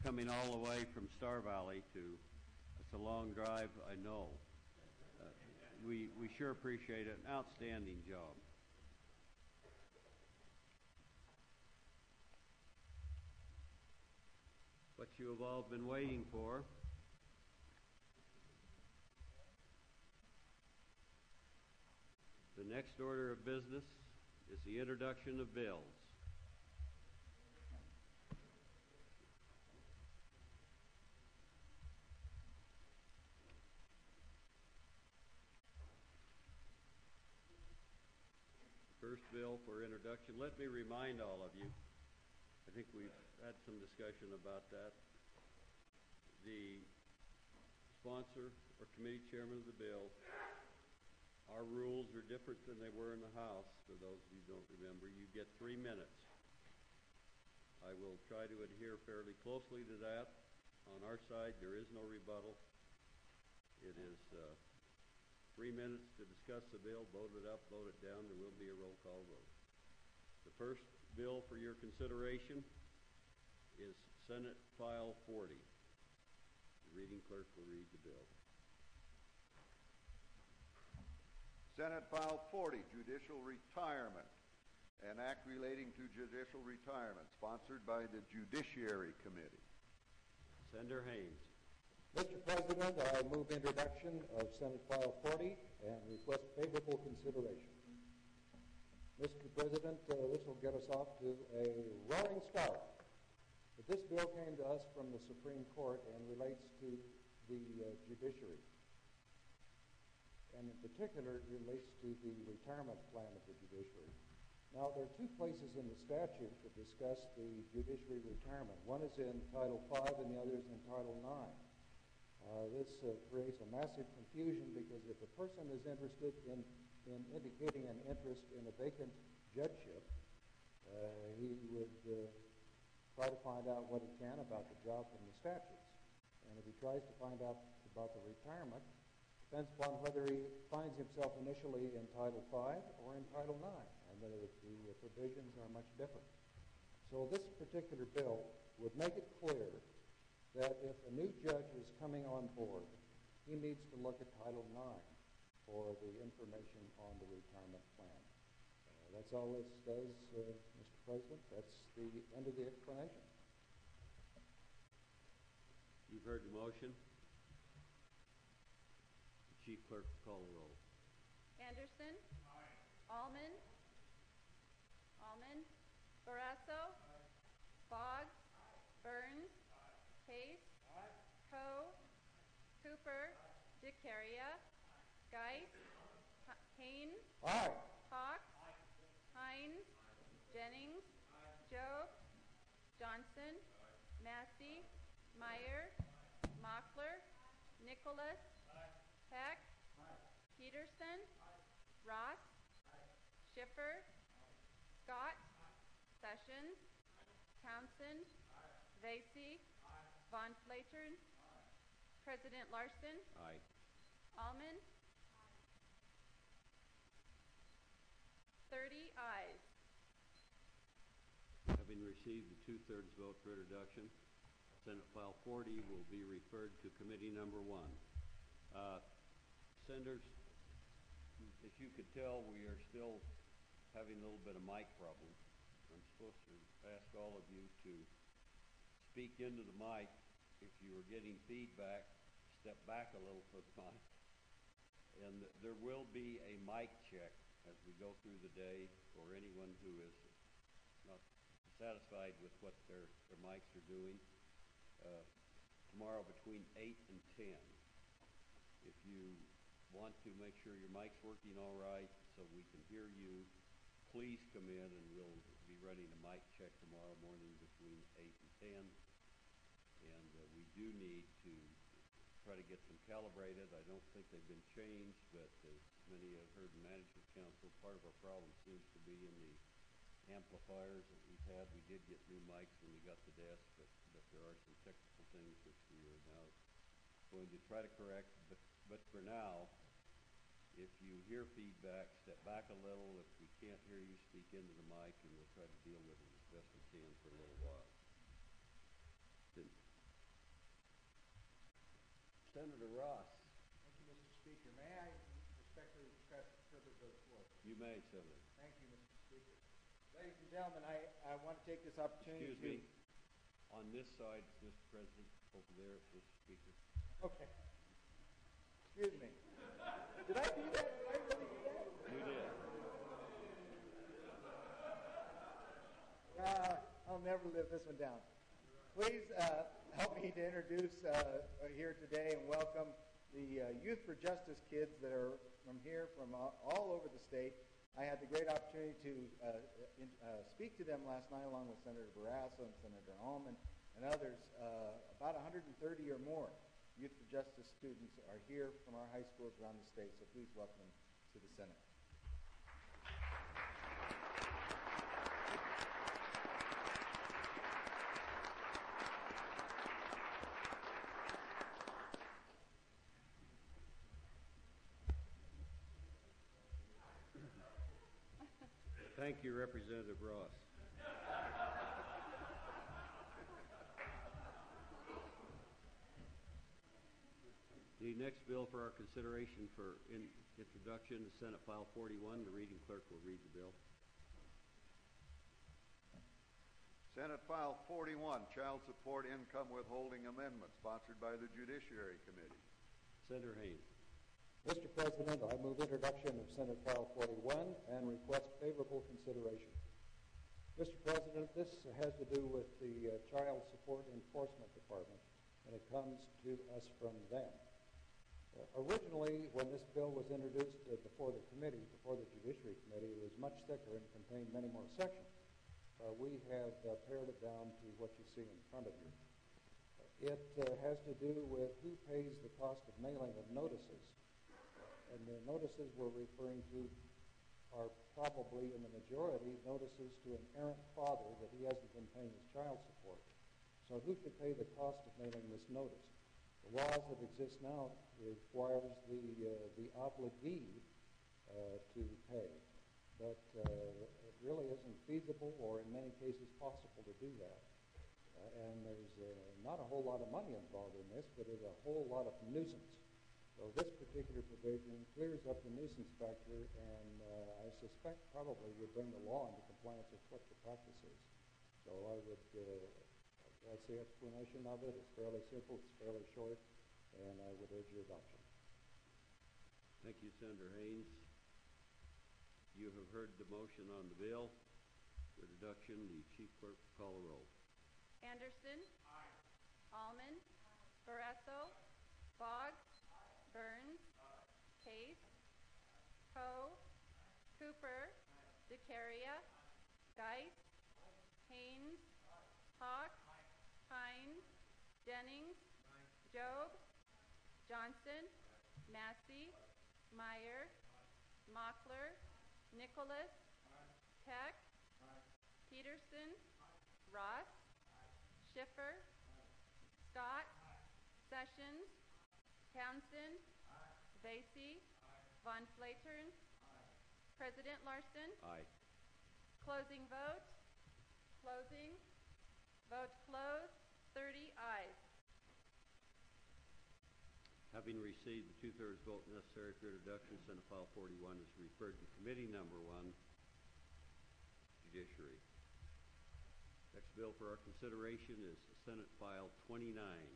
coming all the way from Star Valley it's a long drive, I know. We sure appreciate it. An outstanding job. What you have all been waiting for. The next order of business is the introduction of bills. First bill for introduction. Let me remind all of you, I think we've had some discussion about that. The sponsor or committee chairman of the bill, our rules are different than they were in the House. For those of you who don't remember, you get 3 minutes. I will try to adhere fairly closely to that. On our side, there is no rebuttal. It is 3 minutes to discuss the bill, vote it up, vote it down. There will be a roll call vote. The first bill for your consideration is Senate File 40. The reading clerk will read the bill. Senate File 40, Judicial Retirement, an act relating to judicial retirement, sponsored by the Judiciary Committee. Senator Haynes. Mr. President, I move introduction of Senate File 40 and request favorable consideration. Mr. President, this will get us off to a roaring start. But this bill came to us from the Supreme Court and relates to the judiciary. And in particular, it relates to the retirement plan of the judiciary. Now, there are two places in the statute that discuss the judiciary retirement. One is in Title V and the other is in Title IX. This creates a massive confusion because if a person is interested in indicating an interest in a vacant judgeship, he would try to find out what he can about the job from the statutes. And if he tries to find out about the retirement, depends upon whether he finds himself initially in Title V or in Title IX, and the provisions are much different. So this particular bill would make it clear that if a new judge is coming on board, he needs to look at Title IX for the information on the retirement plan. That's all this does, Mr. President. That's the end of the explanation. You've heard the motion. The Chief Clerk will call the roll. Anderson? Aye. Allman? Allman? Barrasso? Aye. Boggs? Aye. Burns? Aye. Case? Aye. Coe? Cooper? Aye. DeCaria? Geis? Haynes? Aye. Hawks? Aye. Hines? Aye. Jennings? Aye. Jobe? Johnson? Aye. Massey? Meyer? Aye. Mockler? Aye. Nicholas? Aye. Peck? Aye. Peterson? Aye. Ross? Aye. Schiffer? Aye. Scott? Aye. Sessions? Aye. Townsend? Aye. Vasey? Aye. Von Flatern? Aye. President Larson? Aye. Allman? 30 ayes. Having received the 2/3 vote for introduction, Senate File 40 will be referred to Committee Number 1. Senators, as you could tell, we are still having a little bit of mic problem. I'm supposed to ask all of you to speak into the mic. If you are getting feedback, step back a little from the mic. And there will be a mic check as we go through the day for anyone who is not satisfied with what their mics are doing. Tomorrow between 8 and 10. If you want to make sure your mic's working all right so we can hear you, please come in and we'll be running a mic check tomorrow morning between 8 and 10. And we do need to try to get them calibrated. I don't think they've been changed, but as many have heard in Management Council, part of our problem seems to be in the amplifiers that we've had. We did get new mics when we got the desk, but there are some technical things which we are now going to try to correct. But for now, if you hear feedback, step back a little. If we can't hear you, speak into the mic, and we'll try to deal with it as best we can for a little while. Senator Ross. Thank you, Mr. Speaker. May I respectfully request the privilege of the floor? You may, Senator. Thank you, Mr. Speaker. Ladies and gentlemen, I want to take this opportunity Excuse me. On this side, Mr. President, over there, Mr. Speaker. Okay. Excuse me. Did I do that? Did I really do that? You did. I'll never live this one down. Please help me to introduce here today and welcome the Youth for Justice kids that are from here, from all over the state. I had the great opportunity to speak to them last night along with Senator Barrasso and Senator Allman and others. About 130 or more Youth for Justice students are here from our high schools around the state, so please welcome them to the Senate. Thank you, Representative Ross. The next bill for our consideration for introduction is Senate File 41. The reading clerk will read the bill. Senate File 41, Child Support Income Withholding Amendment, sponsored by the Judiciary Committee. Senator Haynes. Mr. President, I move introduction of Senate File 41 and request favorable consideration. Mr. President, this has to do with the Child Support Enforcement Department, and it comes to us from them. Originally, when this bill was introduced before the Judiciary Committee, it was much thicker and contained many more sections. We have pared it down to what you see in front of you. It has to do with who pays the cost of mailing of notices. And the notices we're referring to are probably, in the majority, notices to an errant father that he hasn't been paying his child support. So who should pay the cost of mailing this notice? The laws that exist now requires the obligee to pay, but it really isn't feasible or in many cases possible to do that. And there's not a whole lot of money involved in this, but there's a whole lot of nuisance. So this particular provision clears up the nuisance factor, and I suspect probably would bring the law into compliance with what the practice is. So I would, that's the explanation of it. It's fairly simple, it's fairly short, and I would urge your adoption. Thank you, Senator Haynes. You have heard the motion on the bill. For introduction, the Chief Clerk will call the roll. Anderson. Aye. Allman. Aye. Barrasso. Boggs. Burns. Case. Poe. Cooper. DeCaria. Geis. Haynes. Hawk. Hines. Jennings. Job. Johnson. Massey. Meyer. Mockler. Nicholas. Peck. Peterson. Ross. Schiffer. Scott. Sessions. Townsend. Vasey. Von Flatern. President Larson. Aye. Closing vote. Closing. Vote closed. 30 ayes. Having received the two-thirds vote necessary for introduction, Senate File 41 is referred to Committee Number 1, Judiciary. Next bill for our consideration is Senate File 29.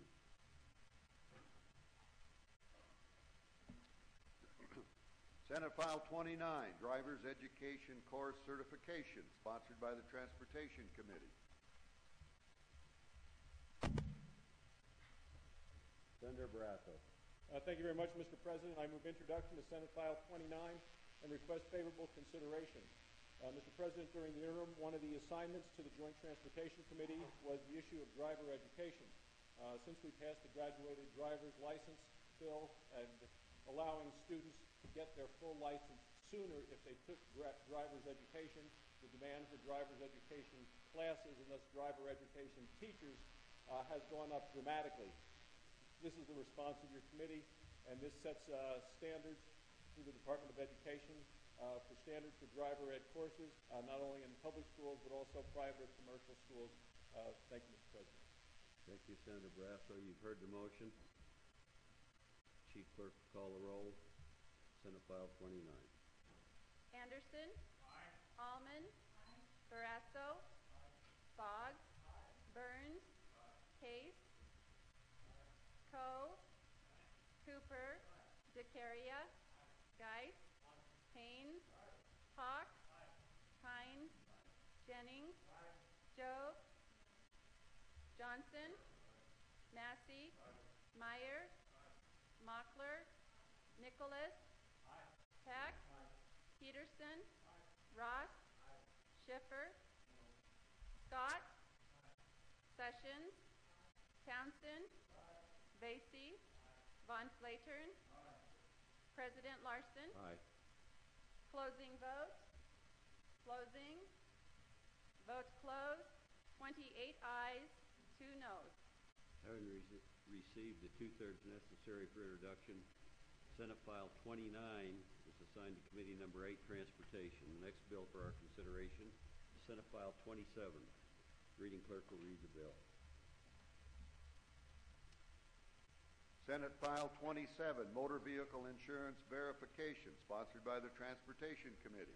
Senate File 29, Driver's Education Course Certification, sponsored by the Transportation Committee. Senator Barrasso. Thank you very much, Mr. President. I move introduction to Senate File 29 and request favorable consideration. Mr. President, during the interim, one of the assignments to the Joint Transportation Committee was the issue of driver education. Since we passed the graduated driver's license bill and allowing students to get their full license sooner if they took driver's education, the demand for driver's education classes and thus driver education teachers has gone up dramatically. This is the response of your committee, and this sets standards through the Department of Education for standards for driver ed courses, not only in public schools but also private commercial schools. Thank you, Mr. President. Thank you, Senator Barrasso. You've heard the motion. Chief Clerk will call the roll. Senate File 29. Anderson. Allman. Barrasso. Boggs. Burns. Case. Coe. Cooper. DeCaria. Geis. Haynes. Hawk. Hines. Jennings. Job. Johnson. Massey. Meyer. Mockler. Nicholas. Peck. Peterson. Ross. Schiffer. Scott. Sessions. Townsend. Vasey. Von Flatern. President Larson. Aye. Closing vote. Closing. Vote closed. 28 ayes, 2 noes. Having received the two-thirds necessary for introduction, Senate File 29 is assigned to Committee Number 8, Transportation. The next bill for our consideration is Senate File 27. Reading clerk will read the bill. Senate File 27, Motor Vehicle Insurance Verification, sponsored by the Transportation Committee.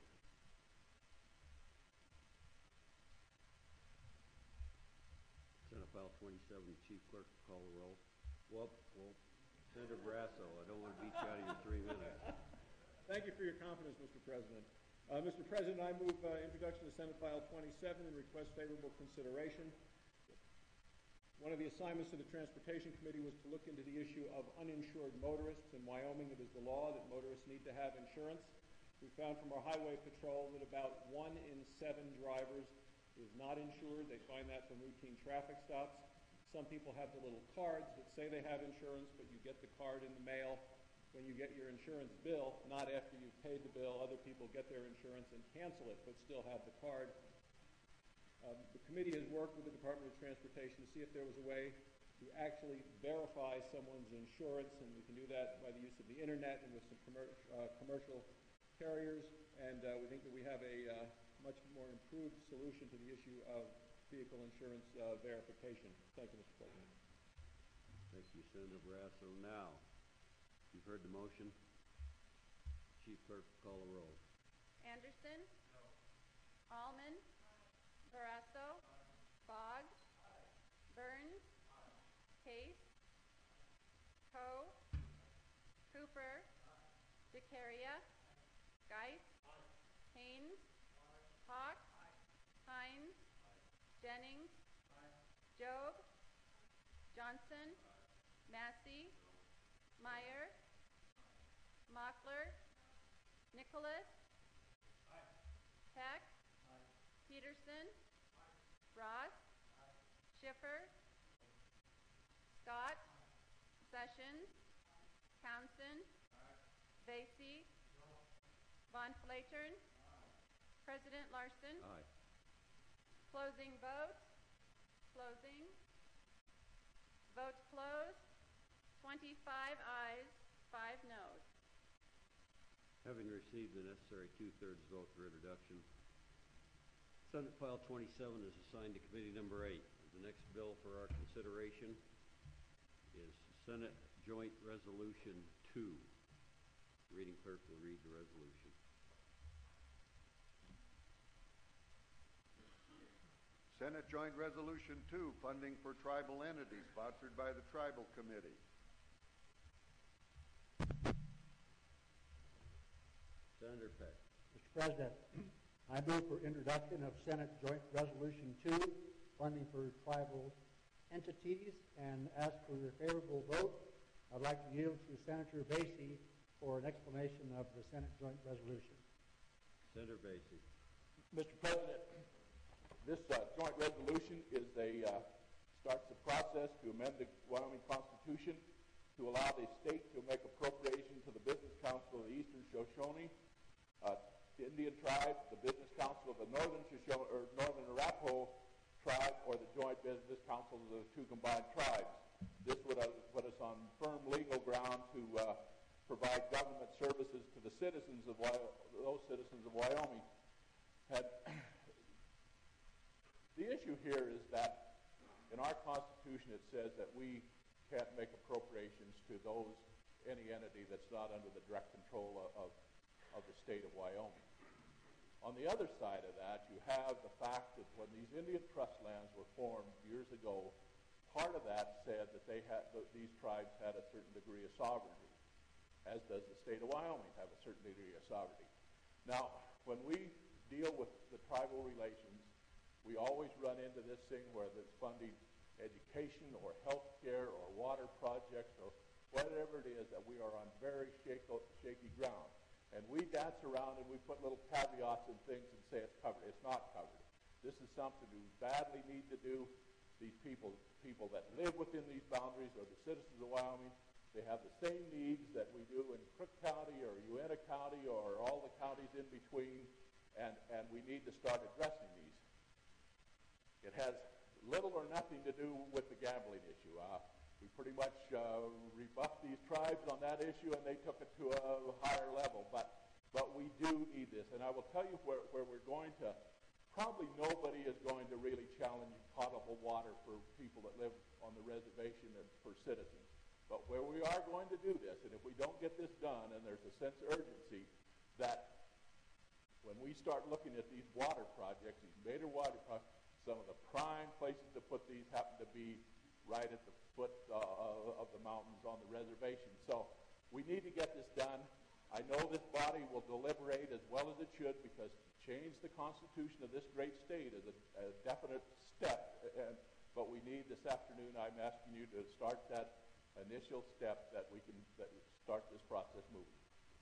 Senate File 27, Chief Clerk will call the roll. Well, Senator Barrasso, I don't want to beat you out of your 3 minutes. Thank you for your confidence, Mr. President. Mr. President, I move introduction of Senate File 27 and request favorable consideration. One of the assignments to the Transportation Committee was to look into the issue of uninsured motorists. In Wyoming, it is the law that motorists need to have insurance. We found from our highway patrol that about 1 in 7 drivers is not insured. They find that from routine traffic stops. Some people have the little cards that say they have insurance, but you get the card in the mail when you get your insurance bill, not after you've paid the bill. Other people get their insurance and cancel it, but still have the card. The committee has worked with the Department of Transportation to see if there was a way to actually verify someone's insurance, and we can do that by the use of the internet and with some commercial carriers. And we think that we have a much more improved solution to the issue of vehicle insurance verification. Thank you, Mr. President. Thank you, Senator Barrasso. Now, you've heard the motion. Chief Clerk will call the roll. Anderson. No. Allman. Barrasso. Boggs. Burns. Case. Coe. Cooper. DeCaria. Geis. Haynes. Hawk. Hines. Jennings. Job. Johnson. Massey. Meyer. Mockler. Nicholas. Peck. Peterson. Ross. Schiffer. Scott. Sessions. Townsend. Vasey. Von Flatern. President Larson. Aye. Closing vote. Closing. Vote closed. 25 ayes, 5 noes. Having received the necessary two-thirds vote for introduction, Senate File 27 is assigned to Committee Number 8. The next bill for our consideration is Senate Joint Resolution 2. Reading clerk will read the resolution. Senate Joint Resolution 2, funding for tribal entities, sponsored by the Tribal Committee. Senator Peck. Mr. President, I move for introduction of Senate Joint Resolution 2, funding for tribal entities, and ask for your favorable vote. I'd like to yield to Senator Vasey for an explanation of the Senate Joint Resolution. Senator Vasey. Mr. President, this joint resolution is starts the process to amend the Wyoming Constitution to allow the state to make appropriation to the Business Council of the Eastern Shoshone, the Indian tribe, the Business Council of the Northern Shoshone or Northern Arapaho tribe, or the Joint Business Council of the two combined tribes. This would put us on firm legal ground to provide government services to the citizens of those citizens of Wyoming. The issue here is that in our Constitution it says that we can't make appropriations to those any entity that's not under the direct control of the state of Wyoming. On the other side of that, you have the fact that when these Indian trust lands were formed years ago, part of that said that these tribes had a certain degree of sovereignty, as does the state of Wyoming have a certain degree of sovereignty. Now, when we deal with the tribal relations, we always run into this thing where it's funding education or health care or water projects or whatever it is, that we are on very shaky ground. And we dance around and we put little caveats and things and say it's covered. It's not covered. This is something we badly need to do. These people that live within these boundaries are the citizens of Wyoming. They have the same needs that we do in Crook County or Uintah County or all the counties in between, and we need to start addressing these. It has little or nothing to do with the gambling issue. We pretty much rebuffed these tribes on that issue, and they took it to a higher level. But we do need this. And I will tell you where we're going to, probably nobody is going to really challenge potable water for people that live on the reservation and for citizens. But where we are going to do this, and if we don't get this done, and there's a sense of urgency, that when we start looking at these water projects, these major water projects, some of the prime places to put these happen to be right at the foot of the mountains on the reservation. So we need to get this done. I know this body will deliberate as well as it should, because to change the constitution of this great state is a definite step. But we need this afternoon, I'm asking you to start that initial step that we can start this process moving.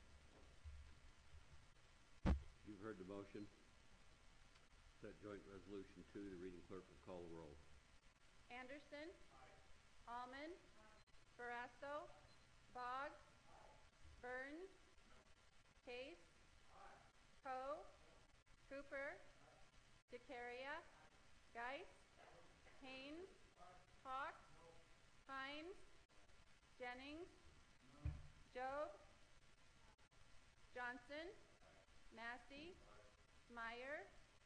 You've heard the motion. Set joint resolution 2. The reading clerk will call the roll. Anderson. Almond. Barrasso. Boggs. Burns. Case. Coe. Cooper. DeCaria. Geis. Haynes. Hawk. Hines. Jennings. Job. Johnson. Massey. Meyer.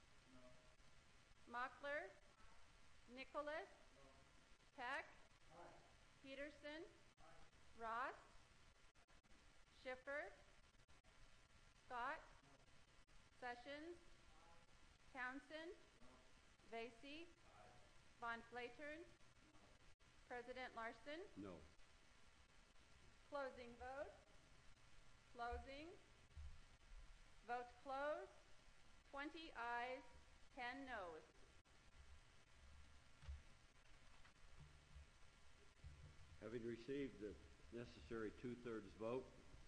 Mockler. Nicholas. Peck. Peterson. Ross. Schiffer. Scott. Sessions. Townsend. Vasey. Von Flatern. President Larson. No. Closing vote. Closing. Vote closed. 20 ayes, 10 noes. Having received the necessary two-thirds vote,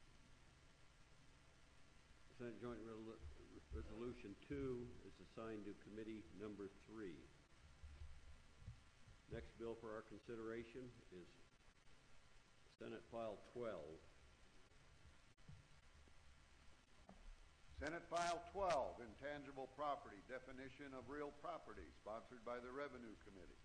Senate Joint Resolution 2 is assigned to Committee Number 3. Next bill for our consideration is Senate File 12. Senate File 12, Intangible Property, Definition of Real Property, sponsored by the Revenue Committee.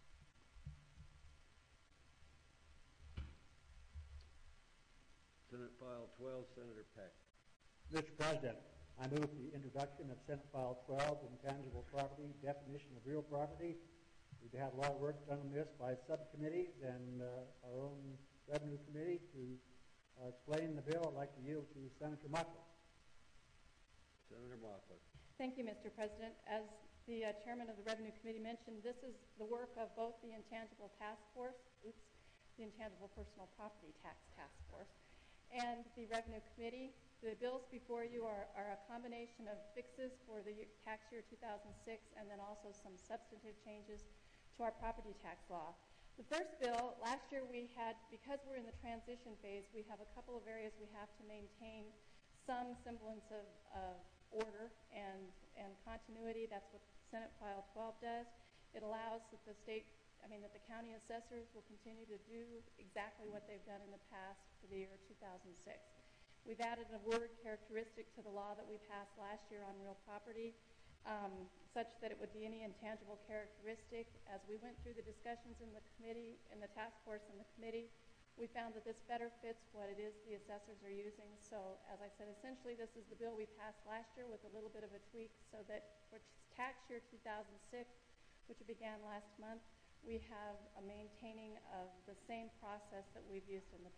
Senate File 12, Senator Peck. Mr. President, I move the introduction of Senate File 12, Intangible Property, Definition of Real Property. We've had a lot of work done on this by subcommittees and our own Revenue Committee. To explain the bill, I'd like to yield to Senator Mockler. Senator Mockler. Thank you, Mr. President. As the chairman of the Revenue Committee mentioned, this is the work of both the Intangible the Intangible Personal Property Tax Task Force, and the Revenue Committee. The bills before you are a combination of fixes for the tax year 2006 and then also some substantive changes to our property tax law. The first bill, last year we had, because we're in the transition phase, we have a couple of areas we have to maintain some semblance of order and continuity. That's what Senate File 12 does. It allows that the county assessors will continue to do exactly what they've done in the past for the year 2006. We've added a word characteristic to the law that we passed last year on real property, such that it would be any intangible characteristic. As we went through the discussions in the committee, in the task force and the committee, we found that this better fits what it is the assessors are using. So, as I said, essentially this is the bill we passed last year with a little bit of a tweak, so that for tax year 2006, which began last month, we have a maintaining of the same process that we've used in the past.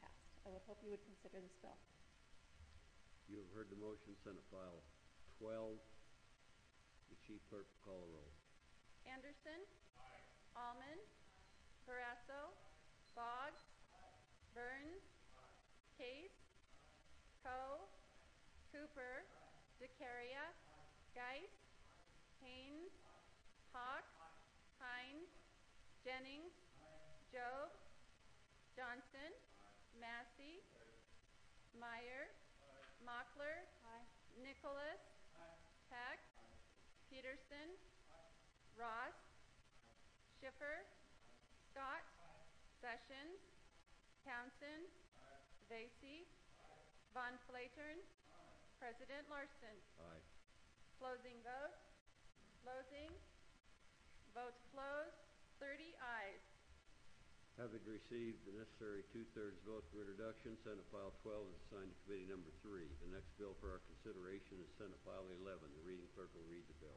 I would hope you would consider this bill. You have heard the motion, Senate File 12. The Chief Clerk will call the roll. Anderson. Almond. Barrasso. Boggs. Burns. Case. Coe. Cooper. DeCaria. Geis. Haynes. Hawk. Hines. Jennings. Job. Johnson. Massey. Meyer. Mockler. Nicholas. Peck. Peterson. Ross. Schiffer. Scott. Sessions. Townsend. Vasey. Von Flatern. President Larson. Aye. Closing vote. Closing. Vote closed. 30 ayes. Having received the necessary two-thirds vote for introduction, Senate File 12 is assigned to Committee Number 3. The next bill for our consideration is Senate File 11. The reading clerk will read the bill.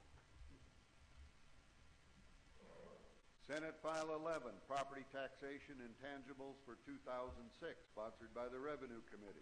Senate File 11, Property Taxation Intangibles for 2006, sponsored by the Revenue Committee.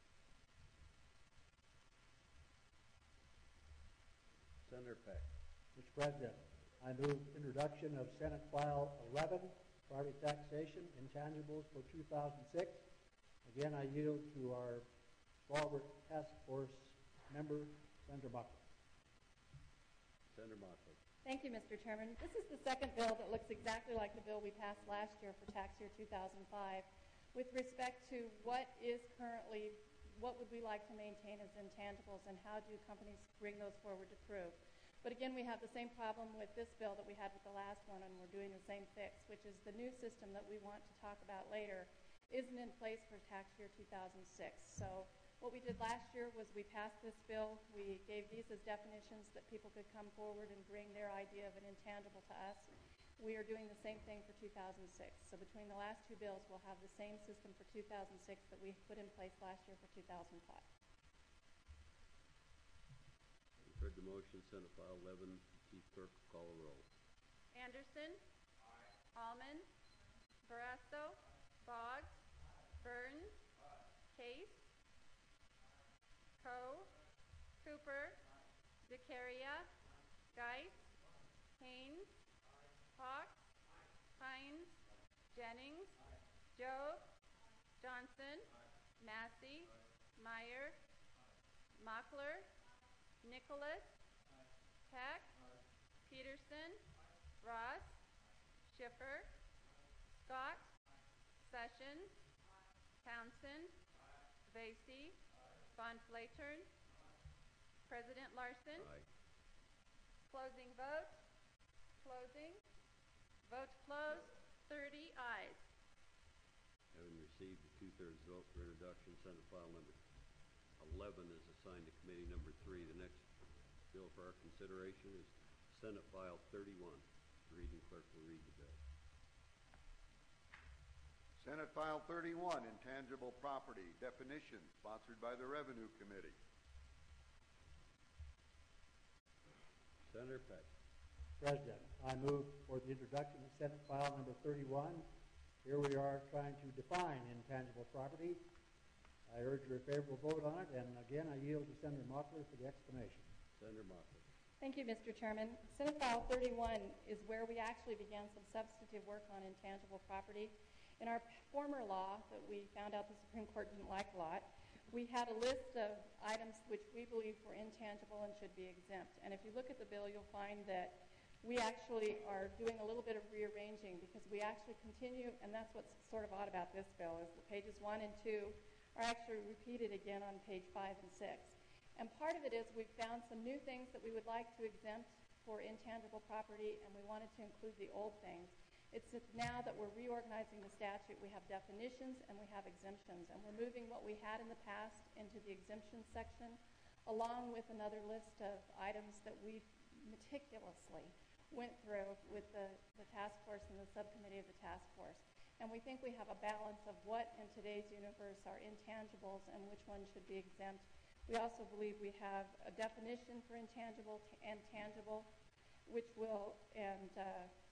Senator Peck. Mr. President, I move introduction of Senate File 11, Property Taxation Intangibles for 2006. Again, I yield to our stalwart task force member, Senator Mockler. Senator Motley. Thank you, Mr. Chairman. This is the second bill that looks exactly like the bill we passed last year for tax year 2005 with respect to what would we like to maintain as intangibles and how do companies bring those forward to prove. But again, we have the same problem with this bill that we had with the last one, and we're doing the same fix, which is the new system that we want to talk about later isn't in place for tax year 2006. So what we did last year was we passed this bill. We gave these as definitions that people could come forward and bring their idea of an intangible to us. We are doing the same thing for 2006. So between the last two bills, we'll have the same system for 2006 that we put in place last year for 2005. You've heard the motion, Senate File 11. Chief Clerk will call the roll. Anderson. Almond. Barrasso. Boggs. Burns. Case. Coe. Cooper. DeCaria. Geis. Haynes. Hawk. Hines. Jennings. Job. Johnson. Massey. Meyer. Mockler. Nicholas. Peck. Peterson. Ross. Schiffer. Scott. Sessions. Townsend. Vasey. Von Flatern. President Larson. Aye. Closing vote. Closing. Vote closed. 30 ayes. Having received the two-thirds vote for introduction, Senate File Number 11 is assigned to Committee Number 3. The next bill for our consideration is Senate File 31. The reading clerk will read the bill. Senate File 31, Intangible Property Definition, sponsored by the Revenue Committee. Senator Peck. President, I move for the introduction of Senate File number 31. Here we are trying to define intangible property. I urge your favorable vote on it, and again, I yield to Senator Mockler for the explanation. Senator Motley. Thank you, Mr. Chairman. Senate File 31 is where we actually began some substantive work on intangible property. In our former law that we found out the Supreme Court didn't like a lot, we had a list of items which we believe were intangible and should be exempt. And if you look at the bill, you'll find that we actually are doing a little bit of rearranging because we actually continue, and that's what's sort of odd about this bill, is that pages 1 and 2 are actually repeated again on page 5 and 6. And part of it is we've found some new things that we would like to exempt for intangible property, and we wanted to include the old things. It's now that we're reorganizing the statute, we have definitions and we have exemptions, and we're moving what we had in the past into the exemptions section, along with another list of items that we meticulously went through with the task force and the subcommittee of the task force. And we think we have a balance of what in today's universe are intangibles and which ones should be exempt. We also believe we have a definition for intangible and tangible, which will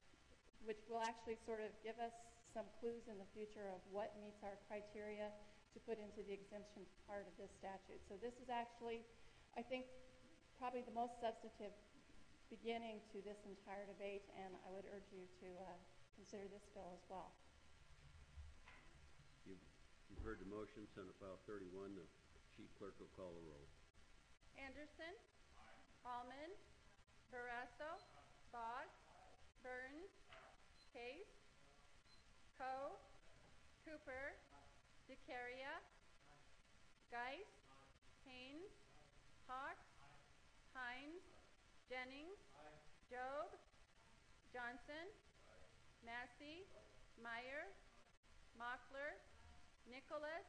actually sort of give us some clues in the future of what meets our criteria to put into the exemption part of this statute. So this is actually, I think, probably the most substantive beginning to this entire debate, and I would urge you to consider this bill as well. You've heard the motion. Senate File 31. The Chief Clerk will call the roll. Anderson. Hallman. Barrasso. Boggs. Burns. Case. Coe. Cooper. DeCaria. Geis. Haynes. Hawks. Hines. Jennings. Job. Johnson. Massey. Meyer. Mockler. Nicholas.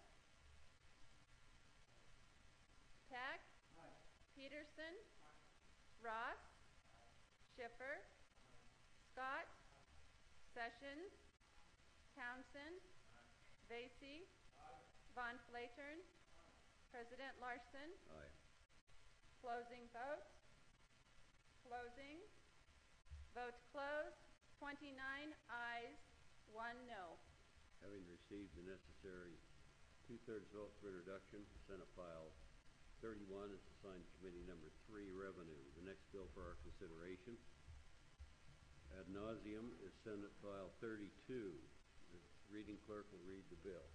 Peck. Peterson. Ross. Schiffer. Scott. Sessions. Townsend. Vasey. Von Flatern. President Larson. Aye. Closing vote. Closing. Vote closed. 29 ayes, 1 no. Having received the necessary two-thirds vote for introduction, Senate File 31 is assigned to Committee Number 3, Revenue. The next bill for our consideration, ad nauseum, is Senate File 32. The reading clerk will read the bill.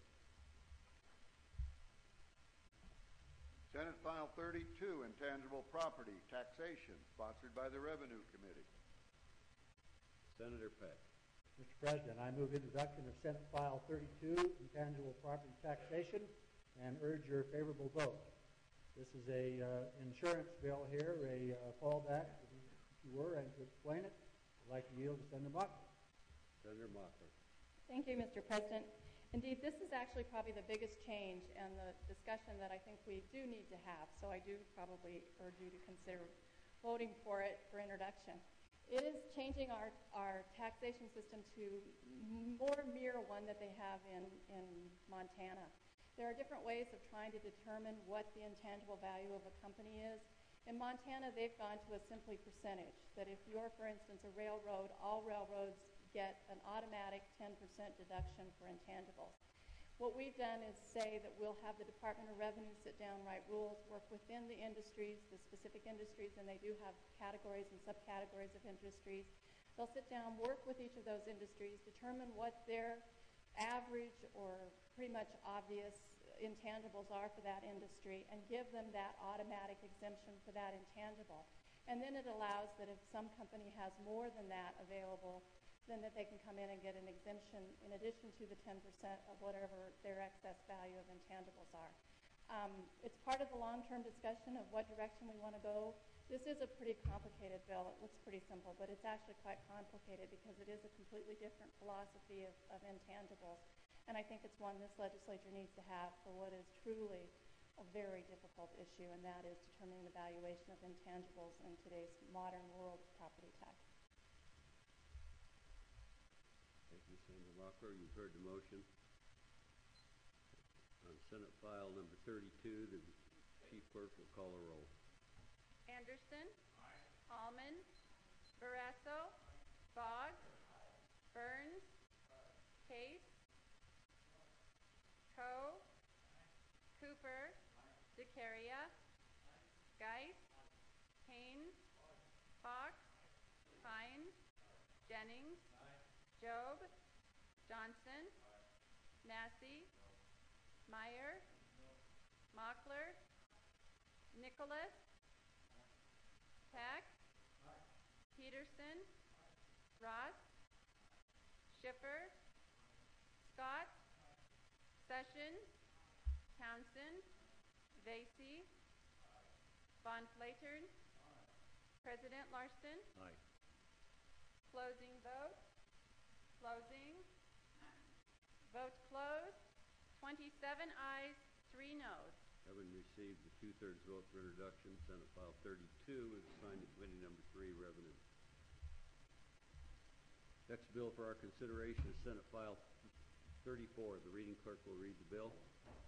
Senate File 32, Intangible Property Taxation, sponsored by the Revenue Committee. Senator Peck. Mr. President, I move introduction of Senate File 32, Intangible Property Taxation, and urge your favorable vote. This is a insurance bill here, a fallback, if you were, and to explain it, I'd like to yield to Senator Mockler. Senator Mockler. Thank you, Mr. President. Indeed, this is actually probably the biggest change and the discussion that I think we do need to have, so I do probably urge you to consider voting for it for introduction. It is changing our taxation system to more mirror one that they have in Montana. There are different ways of trying to determine what the intangible value of a company is. In Montana, they've gone to a simply percentage, that if you're, for instance, a railroad, all railroads get an automatic 10% deduction for intangibles. What we've done is say that we'll have the Department of Revenue sit down, write rules, work within the industries, the specific industries, and they do have categories and subcategories of industries. They'll sit down, work with each of those industries, determine what their average or pretty much obvious intangibles are for that industry, and give them that automatic exemption for that intangible. And then it allows that if some company has more than that available, then that they can come in and get an exemption in addition to the 10% of whatever their excess value of intangibles are. It's part of the long-term discussion of what direction we want to go. This is a pretty complicated bill. It looks pretty simple, but it's actually quite complicated because it is a completely different philosophy of intangibles. And I think it's one this legislature needs to have for what is truly a very difficult issue, and that is determining the valuation of intangibles in today's modern world of property tax. Thank you, Senator Mockler. You've heard the motion. On Senate File number 32, the Chief Clerk will call a roll. Anderson. Aye. Hallman. Barrasso. Boggs. Burns. Case. Coe. Cooper. DeCaria. Geis. Haynes. Fox. Hines. Jennings. Job. Johnson. Massey. Meyer. Mockler. Nicholas. Peck. Peterson. Ross. Schiffer. Scott. Sessions. Townsend. Vasey. Von Flatern. President Larson. Aye. Closing vote. Closing. Vote closed. 27 ayes, 3 noes. Having received the two-thirds vote for introduction, Senate File 32 is assigned to Committee Number 3, Revenue. Next bill for our consideration is Senate File 34. The reading clerk will read the bill.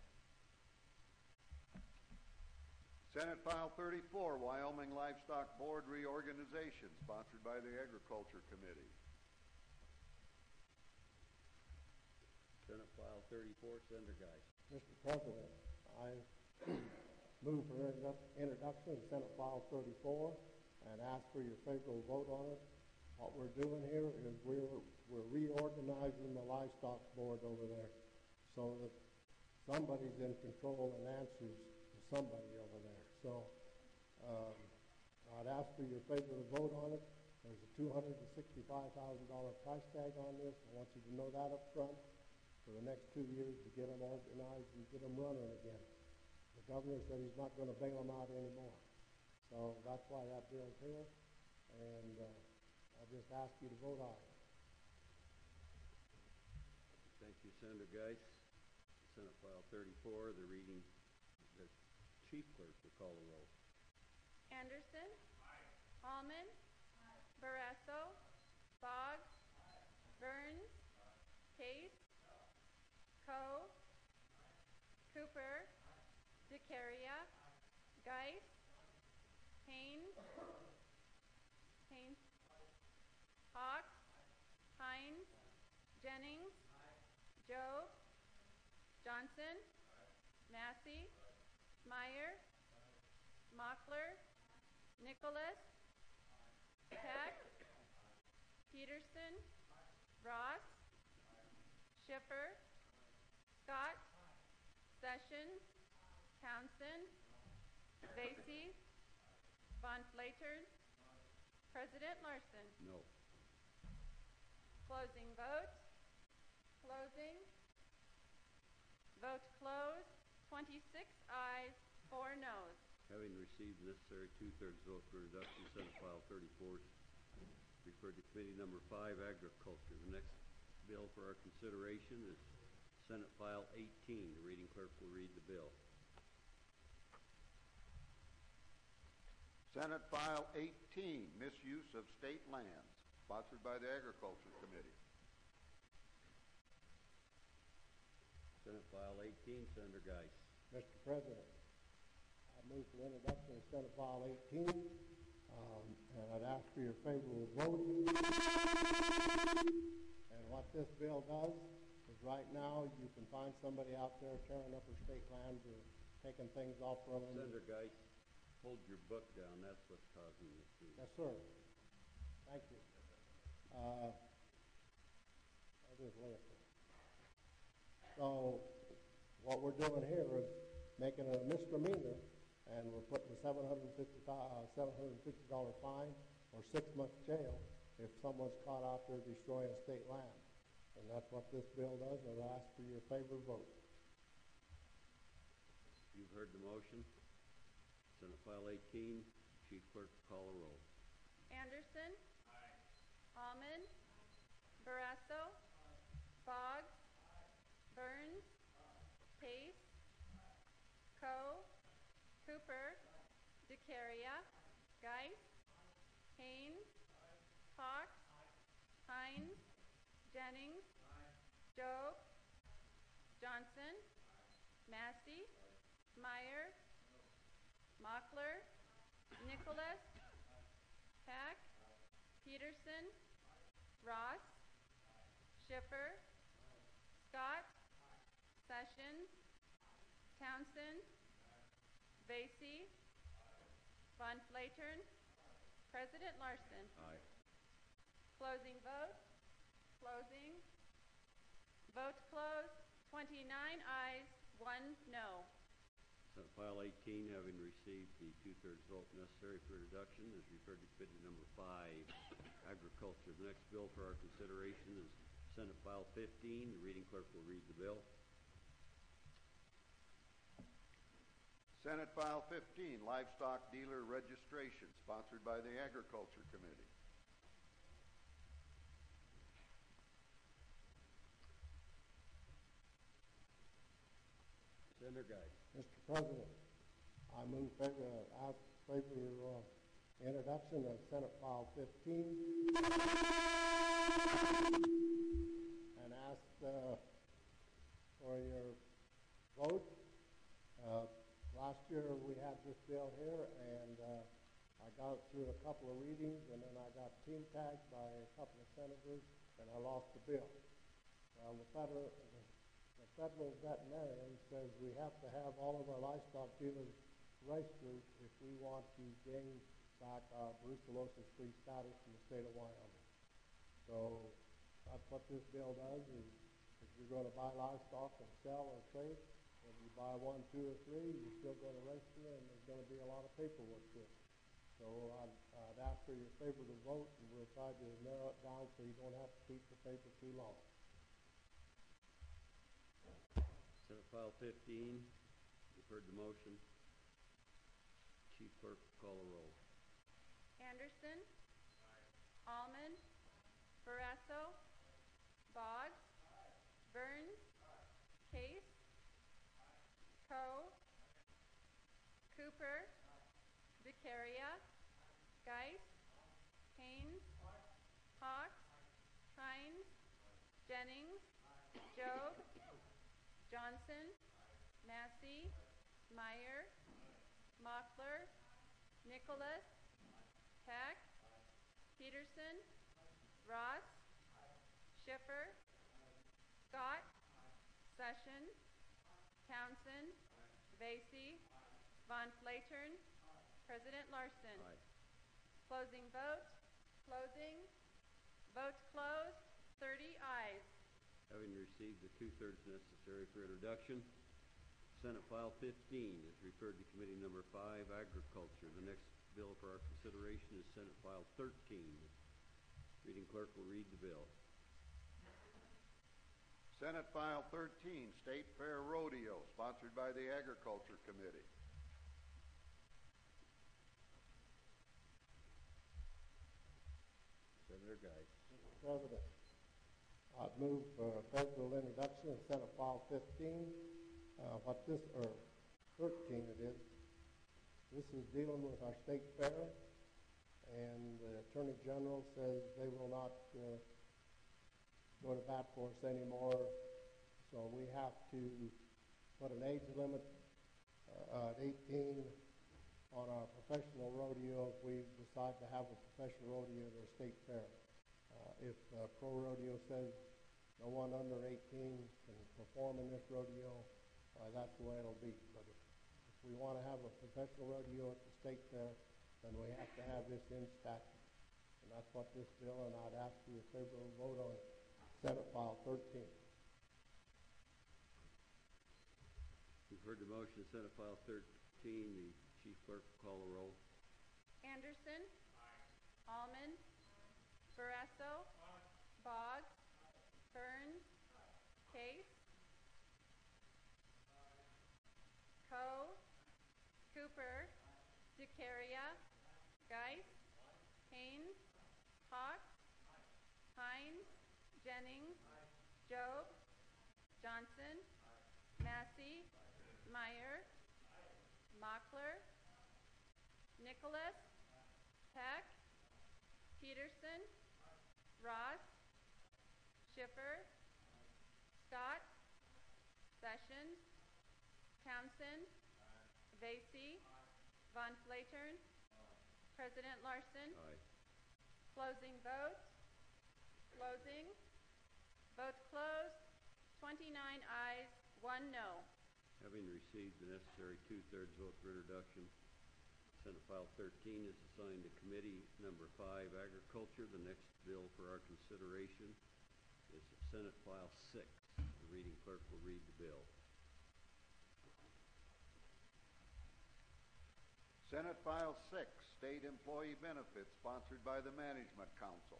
Senate File 34, Wyoming Livestock Board Reorganization, sponsored by the Agriculture Committee. Senate File 34, Senator Geis. Mr. President, I move for introduction of Senate File 34 and ask for your favorable vote on it. What we're doing here is we're reorganizing the livestock board over there so that somebody's in control and answers to somebody over there. So I'd ask for your favorable vote on it. There's a $265,000 price tag on this. I want you to know that up front for the next 2 years to get them organized and get them running again. The governor said he's not going to bail them out anymore. So that's why that bill's here, and I just ask you to vote aye. Thank you, Senator Geis. Senate File 34, the chief clerk will call the roll. Anderson. Aye. Hallman. Aye. Barrasso. Boggs. Burns. Case. Coe. Cooper. DeCaria. Geis. Haynes. Hawks. Hines. Jennings. Joe. Johnson. Massey. Meyer. Mockler. Nicholas. Peck. Peterson. Ross. Schiffer. Scott. Sessions. Townsend. Vasey. Von Flatern. President Larson. No. Closing vote. Closing. Vote closed. 26 ayes, 4 noes. Having received the necessary two-thirds vote for introduction, Senate File 34 referred to Committee Number 5, Agriculture. The next bill for our consideration is Senate File 18. The reading clerk will read the bill. Senate File 18, Misuse of State Lands, sponsored by the Agriculture Committee. Senate File 18, Senator Geis. Mr. President, I move for introduction of Senate File 18, and I'd ask for your favorable vote. And what this bill does is right now you can find somebody out there tearing up her state lands or taking things off from them. Senator Geis, hold your book down. That's what's causing this. Yes, sir. Thank you. I'll just lay it there. So what we're doing here is making it a misdemeanor, and we're putting a $750 fine or 6 months jail if someone's caught out there destroying state land. And that's what this bill does, and I ask for your favorable vote. You've heard the motion. Senate File 18, Chief Clerk call a roll. Anderson. Aye. Almond. Aye. Barrasso. Aye. Boggs. Aye. Burns. Aye. Pace. Aye. Coe. Aye. Cooper. Aye. DeCaria. Aye. Geis. Aye. Haynes. Aye. Hawks. Aye. Hines. Aye. Jennings. Aye. Joe. Aye. Johnson. Aye. Massey. Aye. Meyer. Mockler. Nicholas. Pack. Peterson. Ross. Schiffer. Scott. Sessions. Townsend. Vasey. Von Flatern. President Larson. Aye. Closing vote. Closing. Vote closed. 29 ayes, 1 no. Senate File 18, having received the two-thirds vote necessary for introduction, is referred to Committee Number 5, Agriculture. The next bill for our consideration is Senate File 15. The reading clerk will read the bill. Senate File 15, Livestock Dealer Registration, sponsored by the Agriculture Committee. Senator Geis. Mr. President, I move ask favor introduction of Senate File 15 and ask for your vote. Last year we had this bill here, and I got it through a couple of readings, and then I got team tagged by a couple of senators, and I lost the bill. Well, the federal veterinarian says we have to have all of our livestock dealers registered if we want to gain back our brucellosis-free status in the state of Wyoming. So that's what this bill does, is if you're going to buy livestock and sell or trade, whether you buy 1, 2, or 3, you're still going to register, and there's going to be a lot of paperwork to it. So I'd ask for your favorable vote, and we'll try to narrow it down so you don't have to keep the paper too long. Senate File 15, you've heard the motion. Chief Clerk, call the roll. Anderson. Almond. Barrasso. Boggs. Burns. Case. Coe. Cooper. Vicaria. Geis. Haynes. Hawks. Hines. Jennings. Job. Johnson. Massey. Meyer. Mockler. Nicholas. Peck. Peterson. Ross. Schiffer. Scott. Sessions. Townsend. Vasey. Von Flatern. President Larson. Aye. Closing vote. Closing. Votes closed. 30 ayes. Having received the two-thirds necessary for introduction, Senate File 15 is referred to Committee Number 5, Agriculture. The next bill for our consideration is Senate File 13. Reading clerk will read the bill. Senate File 13, State Fair Rodeo, sponsored by the Agriculture Committee. Senator Geis. Mr. President, I'd move for favorable introduction of Senate File 15. 13 it is. This is dealing with our state fair, and the Attorney General says they will not go to bat for us anymore, so we have to put an age limit at 18 on our professional rodeo if we decide to have a professional rodeo at our state fair. If Pro Rodeo says no one under 18 can perform in this rodeo, that's the way it'll be. But if we want to have a professional rodeo at the state fair, then we have to have this in statute. And that's what this bill, and I'd ask for your favorable vote on Senate File 13. You've heard the motion, Senate File 13. The Chief Clerk will call the roll. Anderson. Almond. Barrasso. Boggs. Burns. Case. Coe. Cooper. Vicaria. Geis. Haynes. Hawks. Hines. Jennings. Job. Johnson. Massey. Meyer. Mockler. Nicholas. Peck. Peterson. Ross. Schiffer. Scott. Sessions. Townsend. Vasey. Von Flatern. President Larson. Aye. Closing vote. Closing. Votes closed. 29 ayes, 1 no. Having received the necessary two-thirds vote for introduction, Senate File 13 is assigned to Committee Number 5, Agriculture. The next bill for our consideration is Senate File 6. The reading clerk will read the bill. Senate File 6, State Employee Benefits, sponsored by the Management Council.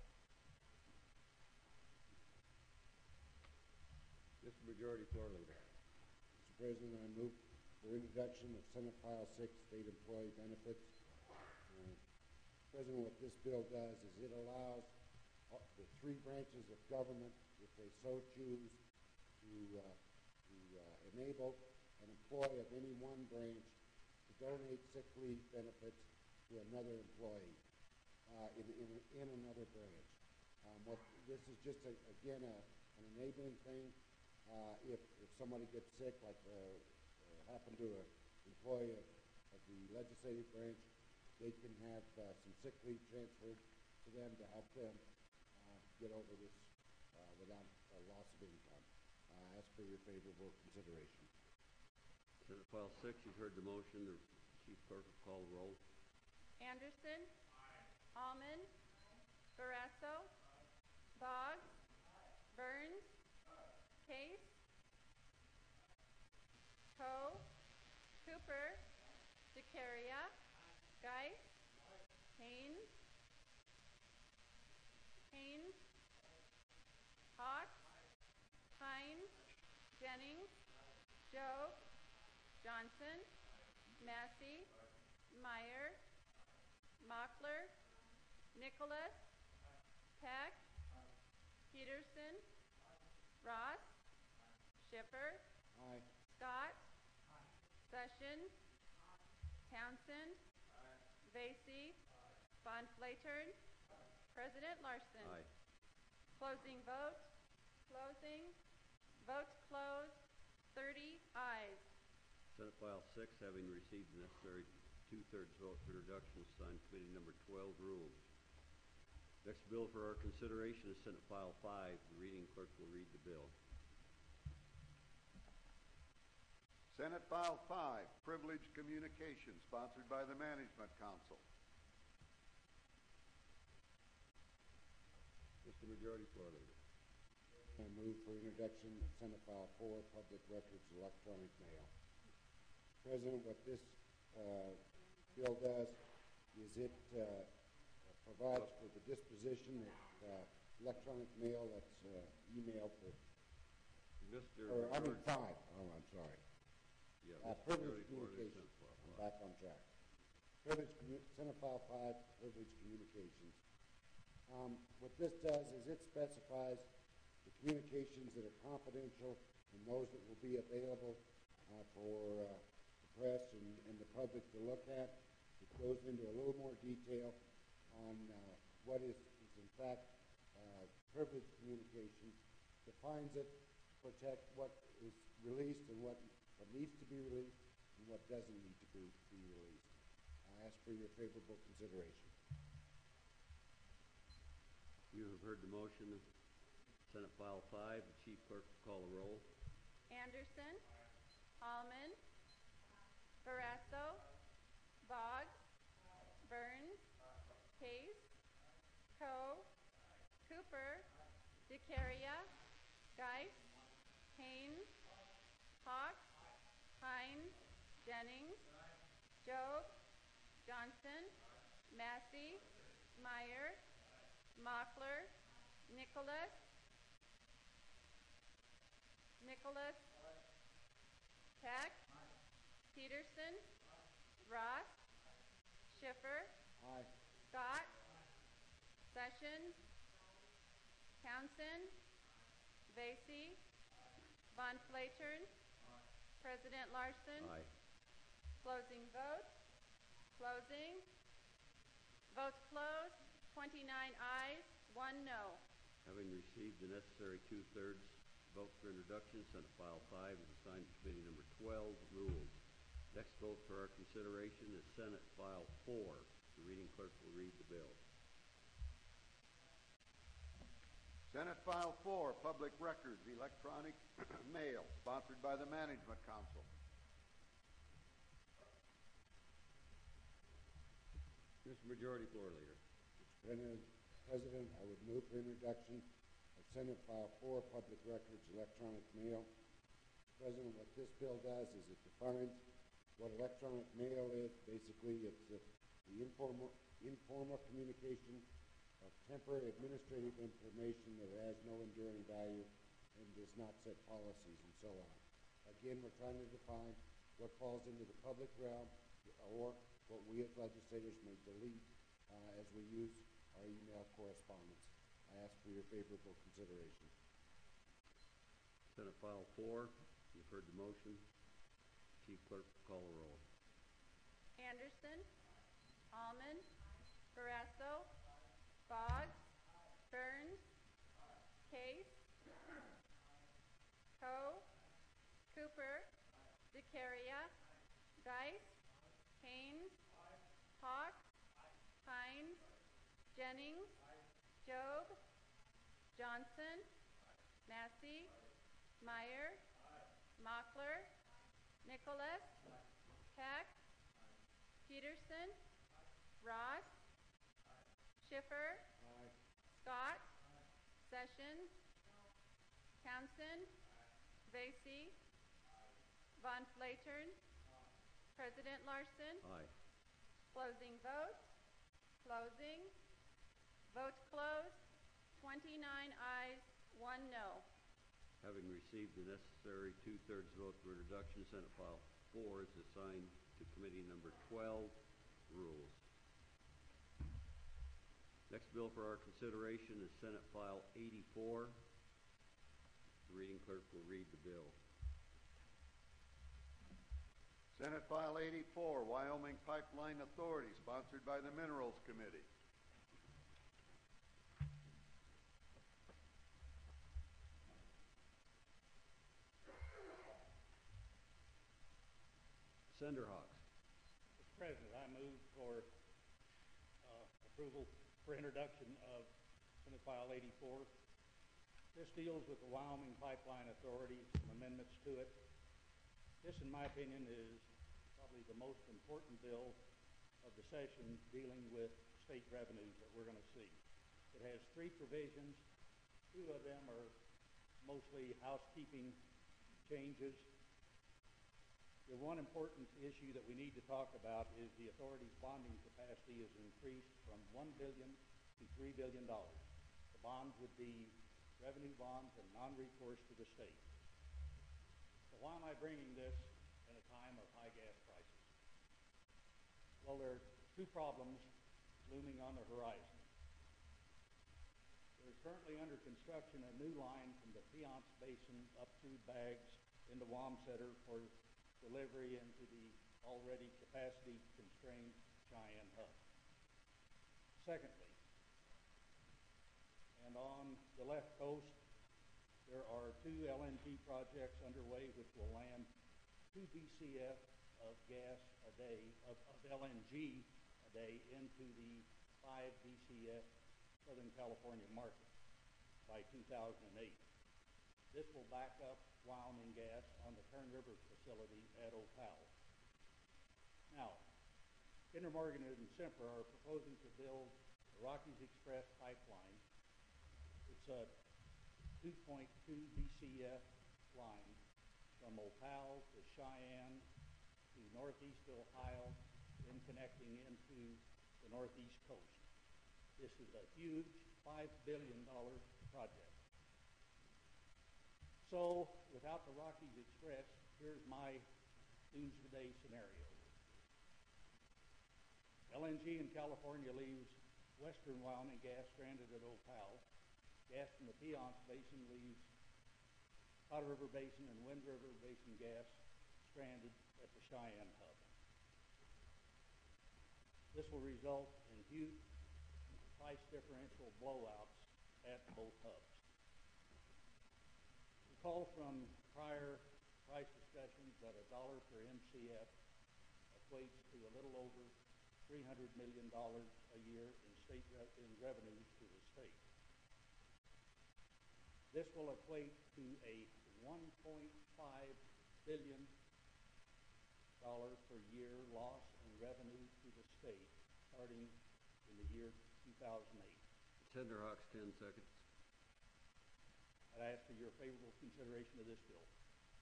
Mr. Majority Floor Leader. Mr. President, I move for introduction of Senate File 6, State Employee Benefits. President, what this bill does is it allows the three branches of government, if they so choose, to enable an employee of any one branch to donate sick leave benefits to another employee in another branch. This is just, again, an enabling thing. If somebody gets sick, like happened to an employee of the legislative branch, they can have some sick leave transferred to them to help them get over this without a loss of income. I ask for your favorable consideration. Senate File 6, you've heard the motion. The Chief Clerk will call the roll. Anderson. Almond. Barrasso. Boggs. Burns. Case. Coe. Cooper. DeCaria. Geis. Haynes. Hawk. Hines. Jennings. Job. Johnson. Massey. Meyer. Mockler. Nicholas. Peck. Peterson. Ross. Schiffer. Aye. Scott. Sessions. Townsend. Vasey. Von Flatern. President Larson. Aye. Closing vote. Closing. Vote closed. 30 ayes. Senate File 6, having received the necessary two-thirds vote for introduction, assigned Committee Number 12, Rules. Next bill for our consideration is Senate File 5. The reading clerk will read the bill. Senate File 5, Privileged Communications, sponsored by the Management Council. Mr. Majority Floor Leader. I move for introduction of Senate File 4, Public Records Electronic Mail. President, what this bill does is it provides for the disposition of electronic mail that's emailed to, Mr. five. Oh, I'm sorry. Yeah, Mr. Privileged Majority Floor Leader, communications. Senate File I'm 5. back on track. Senate File 5, Privileged Communications. What this does is it specifies the communications that are confidential and those that will be available for the press and the public to look at. It goes into a little more detail on what is in fact privileged communications, defines it, protect what is released and what needs to be released and what doesn't need to be released. I ask for your favorable consideration. You have heard the motion. Senate File 5. The Chief Clerk will call the roll. Anderson. Almond. Barrasso. Boggs. Burns. Case. Coe. Cooper. DeCaria. Geis. Haynes. Hawk. Hines. Jennings. Job. Johnson. Massey. Meyer. Mockler. Nicholas. Peck. Peterson. Ross. Schiffer. Aye. Scott. Sessions. Townsend. Vasey. Von Flatern. President Larson. Aye. Closing vote. Closing. Votes closed. 29 ayes, 1 no. Having received the necessary two-thirds vote for introduction, Senate File 5 is assigned to Committee Number 12, Rules. Next vote for our consideration is Senate File 4. The reading clerk will read the bill. Senate File 4, Public Records Electronic Mail, sponsored by the Management Council. Mr. Majority Floor Leader. President, I would move for introduction of Senate File 4, Public Records Electronic Mail. President, what this bill does is it defines what electronic mail is. Basically, it's the informal communication of temporary administrative information that has no enduring value and does not set policies and so on. Again, we're trying to define what falls into the public realm or what we as legislators may delete as we use our email correspondence. I ask for your favorable consideration. Senate File 4, you've heard the motion. Chief Clerk will call the roll. Anderson. Almond. Barrasso. Boggs. Burns. Case. Coe. Cooper. DeCaria. Geis. Haynes. Hawk. Hines. Jennings. Job. Johnson. Massey. Meyer. Mockler. Nicholas. Peck. Peterson. Ross. Schiffer. Scott. Sessions. Townsend. Vacy. Von Flatern. President Larson. Aye. Closing vote. Closing. Vote closed. 29 ayes, 1 no. Having received the necessary two-thirds vote for introduction, Senate File 4 is assigned to Committee Number 12, Rules. Next bill for our consideration is Senate File 84. The reading clerk will read the bill. Senate File 84, Wyoming Pipeline Authority, sponsored by the Minerals Committee. Senderhawks. Mr. President, I move for approval for introduction of Senate File 84. This deals with the Wyoming Pipeline Authority, some amendments to it. This, in my opinion, is probably the most important bill of the session dealing with state revenues that we're going to see. It has 3 provisions. 2 of them are mostly housekeeping changes. The one important issue that we need to talk about is the authority's bonding capacity is increased from $1 billion to $3 billion. The bonds would be revenue bonds and non-recourse to the state. So why am I bringing this in a time of high gas prices? Well, there are 2 problems looming on the horizon. There is currently under construction a new line from the Piceance Basin up through Baggs into Wamsutter for delivery into the already capacity-constrained Cheyenne Hub. Secondly, and on the left coast, there are 2 LNG projects underway which will land 2 BCF of gas a day, of LNG a day into the 5 BCF Southern California market by 2008. This will back up Wyoming gas on the Kern River facility at Opal. Now, Kinder Morgan and Sempra are proposing to build the Rockies Express pipeline. It's a 2.2 BCF line from Opal to Cheyenne to northeast Ohio, then connecting into the northeast coast. This is a huge $5 billion project. So, without the Rockies Express, here's my doomsday scenario. LNG in California leaves western Wyoming gas stranded at Opal. Gas from the Piceance Basin leaves Powder River Basin and Wind River Basin gas stranded at the Cheyenne Hub. This will result in huge price differential blowouts at both hubs. Recall from prior price discussions that $1 per MCF equates to a little over $300 million a year in revenues to the state. This will equate to a $1.5 billion per year loss in revenue to the state starting in the year 2008. Senderhawks, 10 seconds. I'd ask for your favorable consideration of this bill.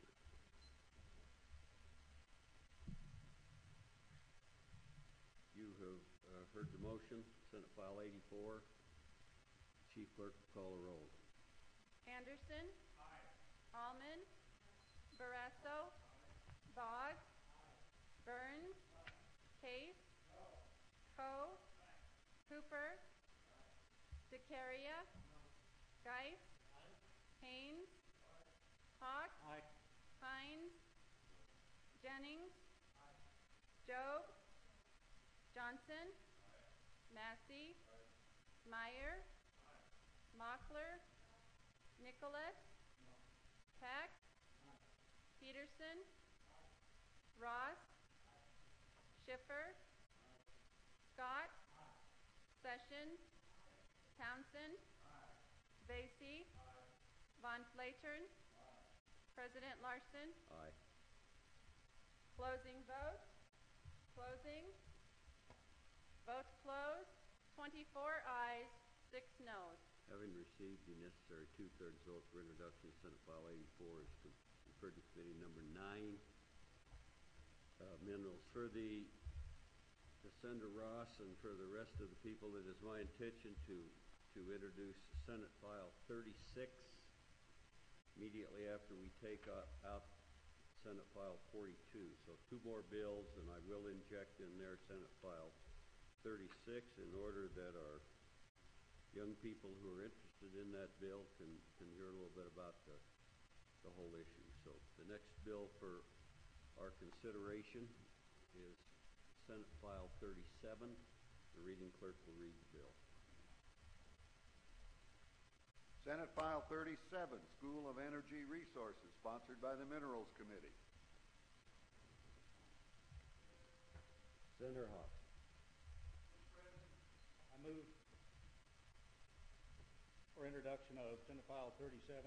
You have heard the motion. Senate File 84. Chief Clerk will call the roll. Anderson. Aye. Allman. Barrasso. Boggs. Burns. Case. Coe. Cooper. DeCaria. Geis. Haynes. Hawk. Hines. Jennings. Job. Johnson. Massey. Meyer. Mockler. Nicholas. Peck. Peterson. Ross. Schiffer. Scott. Sessions. Townsend. Vacy. Von Flatern. President Larson. Aye. Closing vote. Closing. Vote closed. 24 ayes, 6 noes. Having received the necessary two-thirds vote for introduction, Senate File 84 is referred to Committee Number 9. Minerals. For Senator Ross and for the rest of the people, it is my intention to introduce Senate File 36 immediately after we take out Senate File 42. So 2 more bills, and I will inject in there Senate File 36 in order that our young people who are interested in that bill can hear a little bit about the whole issue. So the next bill for our consideration is Senate File 37. The reading clerk will read the bill. Senate File 37, School of Energy Resources, sponsored by the Minerals Committee. Senator Hawks. I move for introduction of Senate File 37.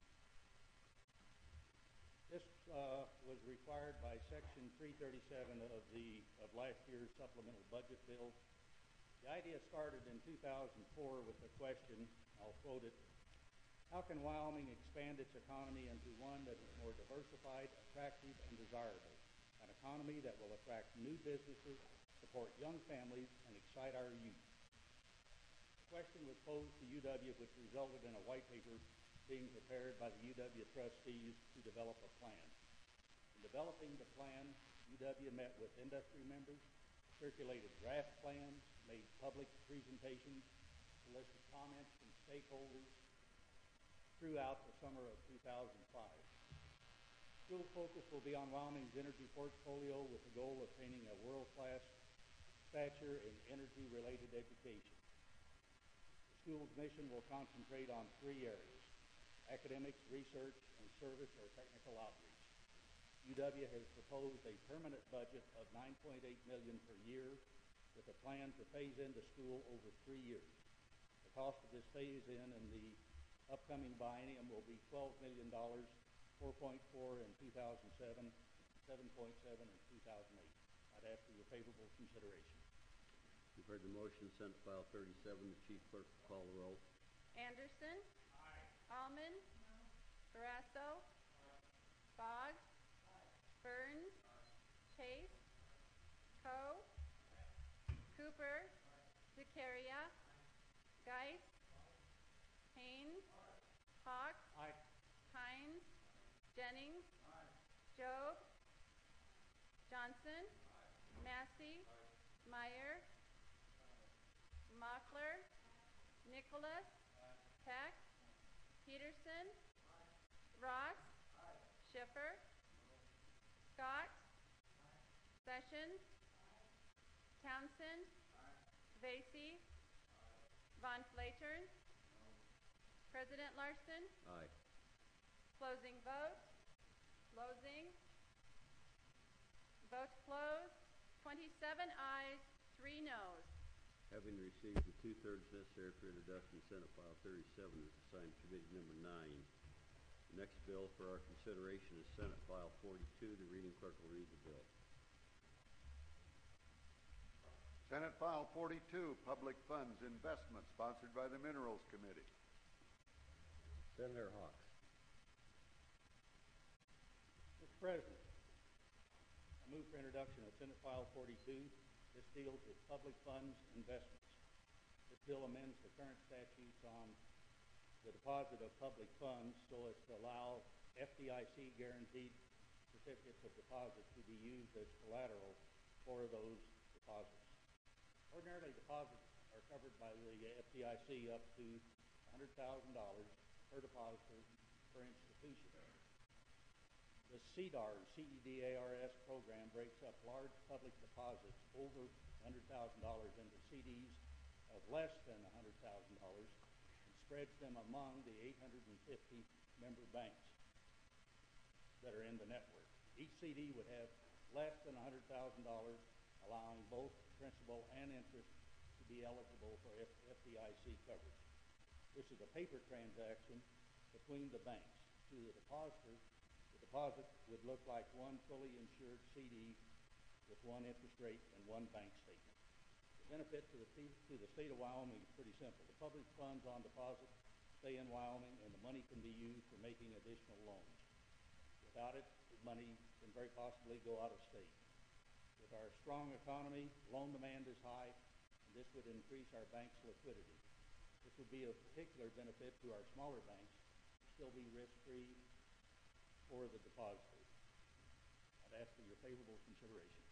This was required by Section 337 of last year's supplemental budget bill. The idea started in 2004 with the question, I'll quote it, how can Wyoming expand its economy into one that is more diversified, attractive, and desirable? An economy that will attract new businesses, support young families, and excite our youth. The question was posed to UW, which resulted in a white paper being prepared by the UW trustees to develop a plan. In developing the plan, UW met with industry members, circulated draft plans, made public presentations, solicited comments from stakeholders throughout the summer of 2005. School focus will be on Wyoming's energy portfolio with the goal of attaining a world-class stature in energy-related education. The school's mission will concentrate on 3 areas: academics, research, and service or technical outreach. UW has proposed a permanent budget of $9.8 million per year with a plan to phase into school over 3 years. The cost of this phase-in the upcoming biennium will be $12 million, 4.4 in 2007, 7.7 in 2008. I'd ask for your favorable consideration. You've heard the motion, Senate File 37. The Chief Clerk will call the roll. Anderson. Aye. Allman. No. Barrasso. Aye. Boggs. Aye. Burns. Aye. Chase. Coe. Aye. Cooper. Aye. Zakaria. Aye. Geis. Aye. Haynes. Aye. Hawks. Aye. Hines. Aye. Jennings. Aye. Job. Johnson. Aye. Massey. Aye. Meyer. Aye. Mockler. Aye. Nicholas. Aye. Peck. Aye. Peterson. Aye. Ross. Aye. Schiffer. Aye. Scott. Aye. Sessions. Aye. Townsend. Aye. Vasey. Aye. Von Flatern. Aye. President Larson. Aye. Closing vote. Closing. Vote closed. 27 ayes, 3 noes. Having received the two-thirds necessary for introduction, Senate File 37 is assigned Committee Number 9. The next bill for our consideration is Senate File 42. The reading clerk will read the bill. Senate File 42, Public Funds Investment, sponsored by the Minerals Committee. Senator Hawks. Mr. President, I move for introduction of Senate File 42. This deals with public funds investments. This bill amends the current statutes on the deposit of public funds so as to allow FDIC guaranteed certificates of deposit to be used as collateral for those deposits. Ordinarily, deposits are covered by the FDIC up to $100,000 per depositor per institution. The CDARS, CEDARS program breaks up large public deposits over $100,000 into CDs of less than $100,000 and spreads them among the 850 member banks that are in the network. Each CD would have less than $100,000, allowing both principal and interest to be eligible for FDIC coverage. This is a paper transaction between the banks. To the depositor, deposit would look like one fully insured CD with one interest rate and one bank statement. The benefit to the state of Wyoming is pretty simple. The public funds on deposit stay in Wyoming, and the money can be used for making additional loans. Without it, the money can very possibly go out of state. With our strong economy, loan demand is high, and this would increase our bank's liquidity. This would be of particular benefit to our smaller banks, still be risk-free for the depositors. I'd ask for your favorable consideration.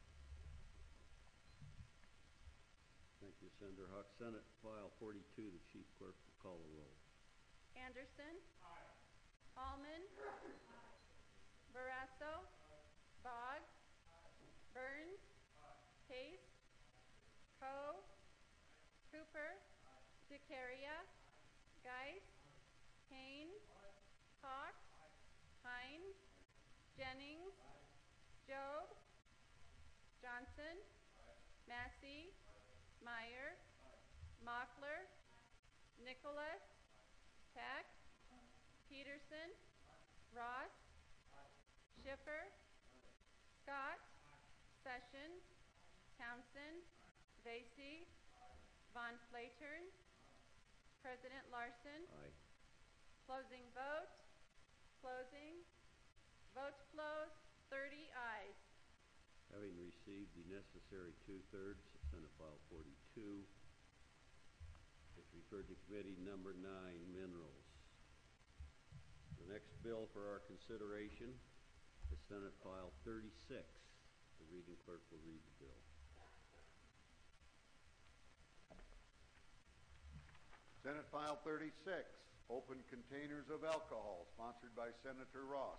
Thank you, Senator Huck. Senate File 42, the Chief Clerk will call the roll. Anderson. Aye. Allman. Aye. Barrasso. Aye. Boggs. Aye. Burns. Aye. Case. Coe. Cooper. DeCaria. Geis. Haynes. Hawk. Hines. Jennings. Job. Johnson. Massey. Meyer. Mockler. Nicholas. Peck. Peterson. Ross. Schiffer. Scott. Sessions. Townsend. Vasey. Von Flatern. President Larson. Aye. Closing vote. Closing. Vote closed. 30 ayes. Having received the necessary two-thirds, Senate File 42 is referred to Committee Number 9, Minerals. The next bill for our consideration is Senate File 36. The reading clerk will read the bill. Senate File 36, Open Containers of Alcohol, sponsored by Senator Ross.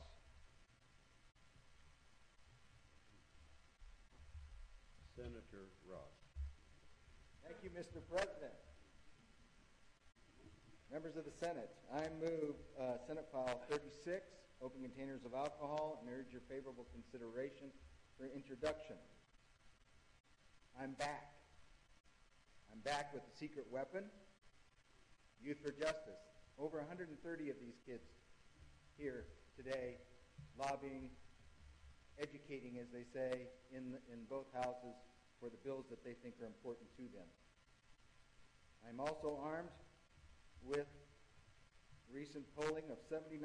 Senator Ross. Thank you, Mr. President. Members of the Senate, I move Senate File 36, Open Containers of Alcohol, and urge your favorable consideration for introduction. I'm back. I'm back with the secret weapon, Youth for Justice. Over 130 of these kids here today lobbying, educating, as they say, in both houses for the bills that they think are important to them. I'm also armed with recent polling of 79%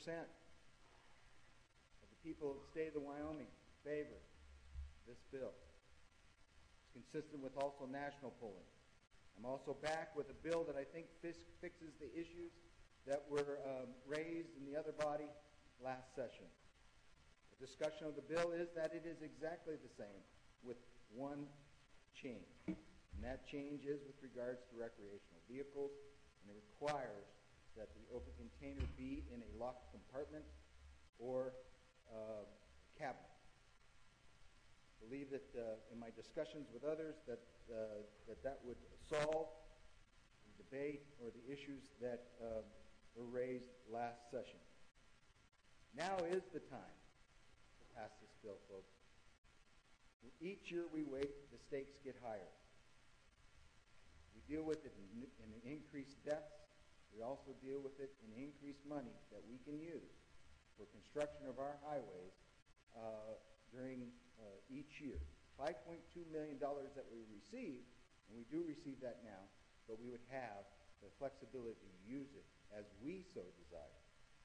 of the people of the state of Wyoming favor this bill. It's consistent with also national polling. I'm also back with a bill that I think fixes the issues that were raised in the other body last session. The discussion of the bill is that it is exactly the same with one change. And that change is with regards to recreational vehicles, and it requires that the open container be in a locked compartment or cabinet. I believe that in my discussions with others that would solve the debate or the issues that were raised last session. Now is the time to pass this bill, folks. Each year we wait, the stakes get higher. We deal with it in increased deaths. We also deal with it in increased money that we can use for construction of our highways during each year. $5.2 million that we receive, and we do receive that now, but we would have the flexibility to use it as we so desire.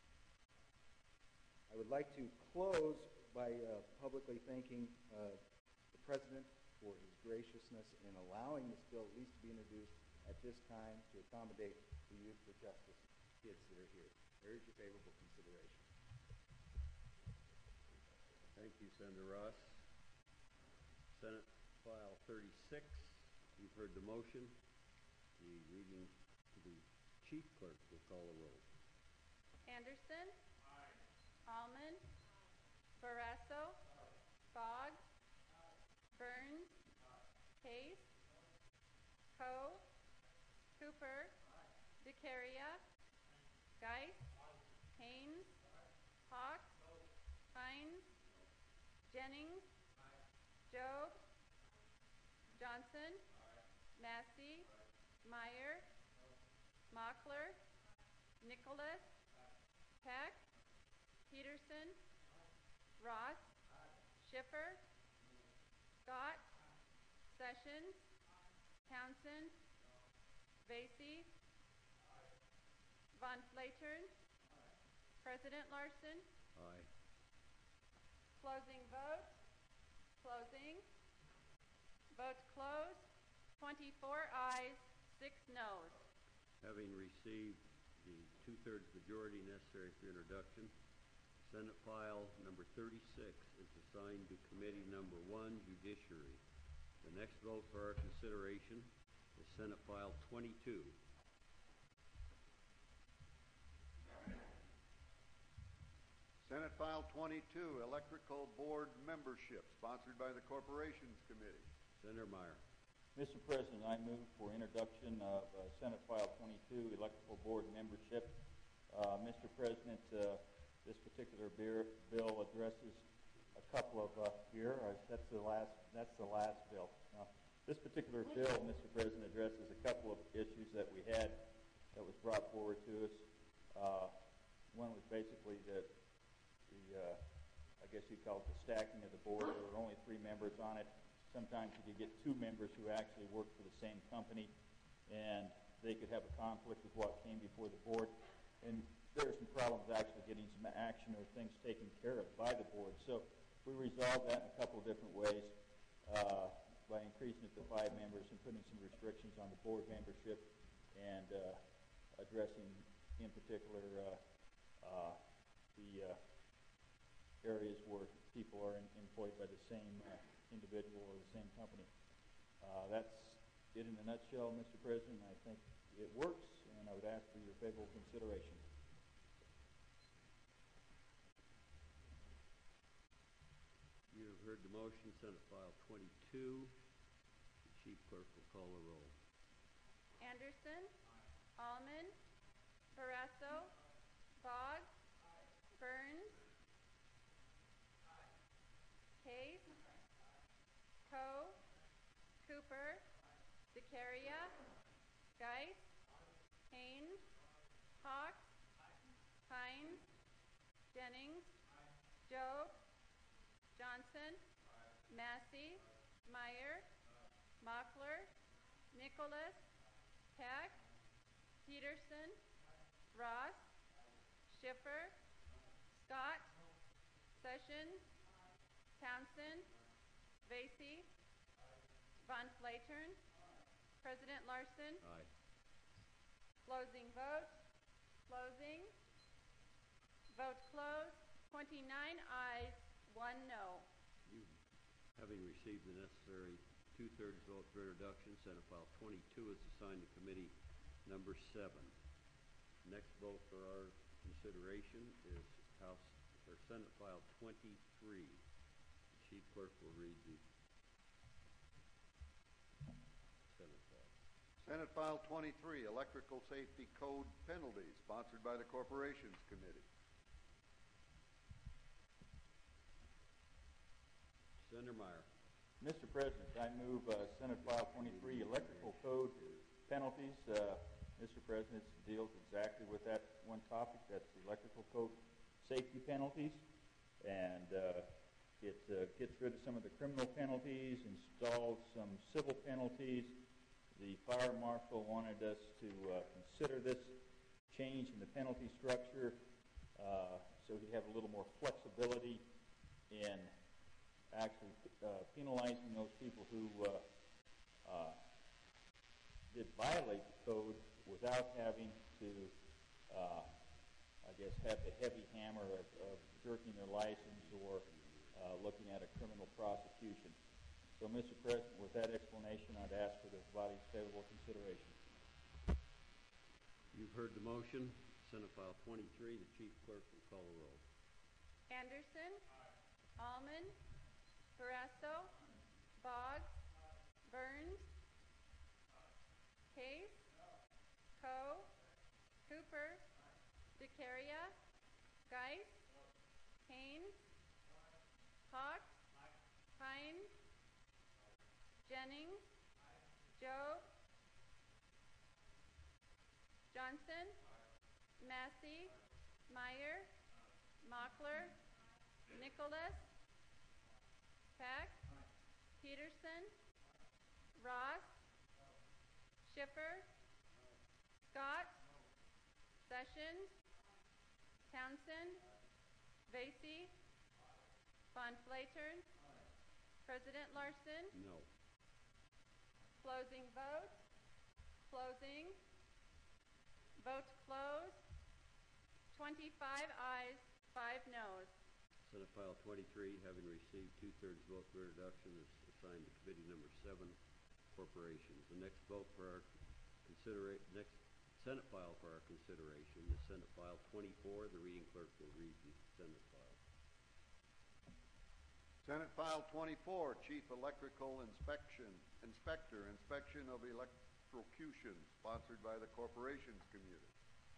I would like to close by publicly thanking the President for his graciousness in allowing this bill at least to be introduced at this time to accommodate the Youth for Justice kids that are here. I urge your favorable consideration. Thank you, Senator Ross. Senate File 36. You've heard the motion. The reading to the Chief Clerk will call the roll. Anderson. Aye. Allman. Barrasso. Aye. Boggs. Aye. Burns. Aye. Case. Coe. Cooper. Aye. DeCaria. Geis. Haynes. Hawk. Hines. Jennings. Job. Johnson. Massey. Meyer. Mockler. Nicholas. Peck. Peterson. Ross. Schiffer. Scott. Sessions. Townsend. Vacy. Von Flatern. President Larson. Aye. Closing vote. Closing. Votes closed. 24 ayes, 6 noes. Having received the two-thirds majority necessary for introduction, Senate File number 36 is assigned to Committee number 1, Judiciary. The next vote for our consideration is Senate File 22. Senate File 22, Electrical Board Membership, sponsored by the Corporations Committee. Senator Meyer. Mr. President, I move for introduction of Senate File 22, Electrical Board Membership. Mr. President, this particular bill addresses a couple of that's the last bill. Now, this particular bill, Mr. President, addresses a couple of issues that we had that was brought forward to us. One was basically I guess you'd call it the stacking of the board. There were only 3 members on it. Sometimes you could get 2 members who actually worked for the same company, and they could have a conflict with what came before the board. And there are some problems actually getting some action or things taken care of by the board. So we resolved that in a couple of different ways by increasing it to 5 members and putting some restrictions on the board membership and addressing in particular the areas where people are employed by the same individual or the same company. That's it in a nutshell, Mr. President. I think it works, and I would ask for your favorable consideration. You have heard the motion, Senate File 22. The Chief Clerk will call the roll. Anderson. Allman. Barrasso. Boggs. Burns. Case. Coe. Cooper. DeCaria. Geis. Haynes. Hawks. Hines. Jennings. Job. Johnson. Massey. Meyer. Mockler. Nicholas. Peck. Peterson. Ross. Schiffer. Scott. Sessions. Townsend. Vacy. Von Flatern. President Larson. Aye. Closing vote. Closing. Vote closed. 29 ayes, 1 no. You, having received the necessary two-thirds vote for introduction, Senate File 22 is assigned to Committee number 7. Next vote for our consideration is Senate File 23. The Chief Clerk will read the Senate File. Senate File 23, Electrical Safety Code Penalties, sponsored by the Corporations Committee. Senator Meyer. Mr. President, I move Senate File 23, Electrical Code Penalties. Mr. President, it deals exactly with that one topic. That's the electrical code safety penalties. And it gets rid of some of the criminal penalties, installs some civil penalties. The fire marshal wanted us to consider this change in the penalty structure so we have a little more flexibility in actually penalizing those people who did violate the code without having to, I guess, have the heavy hammer of jerking their license or looking at a criminal prosecution. So, Mr. President, with that explanation, I'd ask for this body's favorable consideration. You've heard the motion. Senate File 23. The Chief Clerk will call the roll. Anderson. Allman. Barrasso. Boggs. Burns. Case. Coe. Cooper. DeCaria. Geis. Haynes. Hawks. Hines. Jennings. Job. Johnson. Massey. Meyer. Mockler. Nicholas, Peck, Peterson, Ross, Schiffer, Scott, Sessions, Townsend, Vasey, Von Flatern, President Larson. No. Closing vote. Closing. Vote closed. 25 ayes, 5 noes. Senate File 23, having received two-thirds vote for introduction, is assigned to Committee Number 7, Corporations. The next vote for our next Senate file for our consideration is Senate File 24. The reading clerk will read the Senate file. Senate File 24, Chief Electrical Inspector, Inspection of Electrocution, sponsored by the Corporations Committee.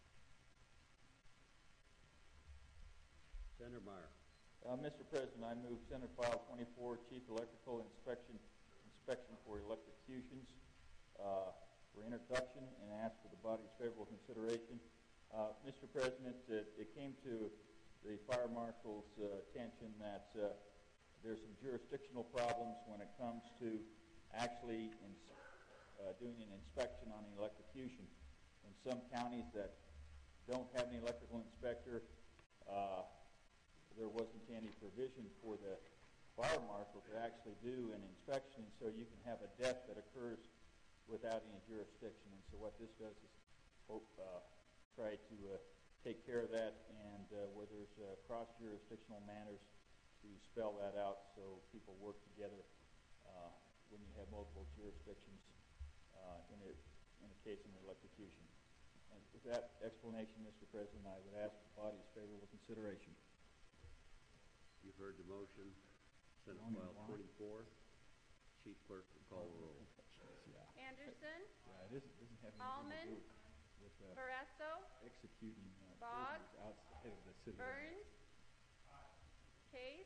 Senator Meyer. Mr. President, I move Senate File 24, Chief Electrical Inspection for Electrocutions, for introduction and ask for the body's favorable consideration. Mr. President, it came to the fire marshal's attention that there's some jurisdictional problems when it comes to actually doing an inspection on an electrocution. In some counties that don't have an electrical inspector, there wasn't any provision for the fire marshal to actually do an inspection, so you can have a death that occurs without any jurisdiction. And so what this does is try to take care of that, and where there's cross-jurisdictional matters, to spell that out so people work together when you have multiple jurisdictions in a case of an electrocution. And with that explanation, Mr. President, I would ask the body's favorable consideration. You've heard the motion. Senate File 24. Chief Clerk will call the roll. Anderson, It doesn't have Allman, Barresso, executing Boggs, outside of the city. Burns, Case,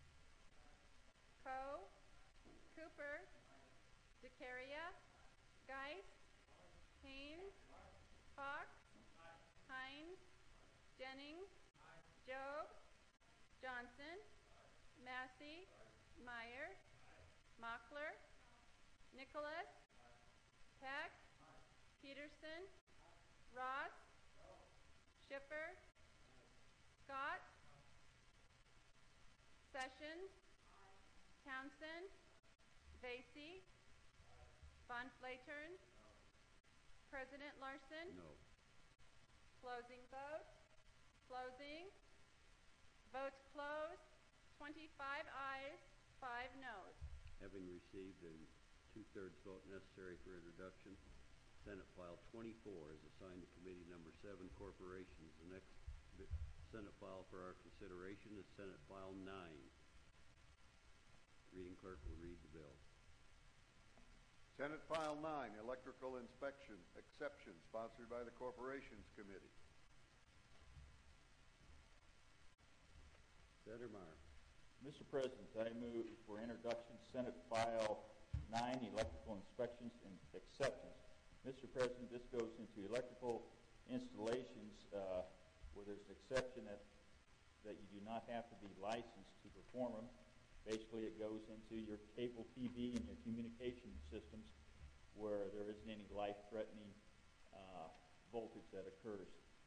Coe, Cooper, DeCaria, Geis, Haynes, Fox, Hines, Jennings, Job, Johnson, Massey, Meyer, Mockler, Nicholas, Peck, Peterson, Ross, Schiffer, Scott, Sessions, Townsend, Vasey, Von Flatern, President Larson. No. Closing vote. Closing. Votes closed. 25 ayes, 5 noes. Having received a two-thirds vote necessary for introduction, Senate File 24 is assigned to Committee Number 7, Corporations. The next Senate file for our consideration is Senate File 9. Reading clerk will read the bill. Senate File 9, Electrical Inspection Exception, sponsored by the Corporations Committee. Senator Meyer. Mr. President, I move for introduction Senate File 9, Electrical Inspections and Exceptions. Mr. President, this goes into electrical installations where there's an exception that you do not have to be licensed to perform them. Basically, it goes into your cable TV and your communication systems where there isn't any life-threatening voltage that occurs.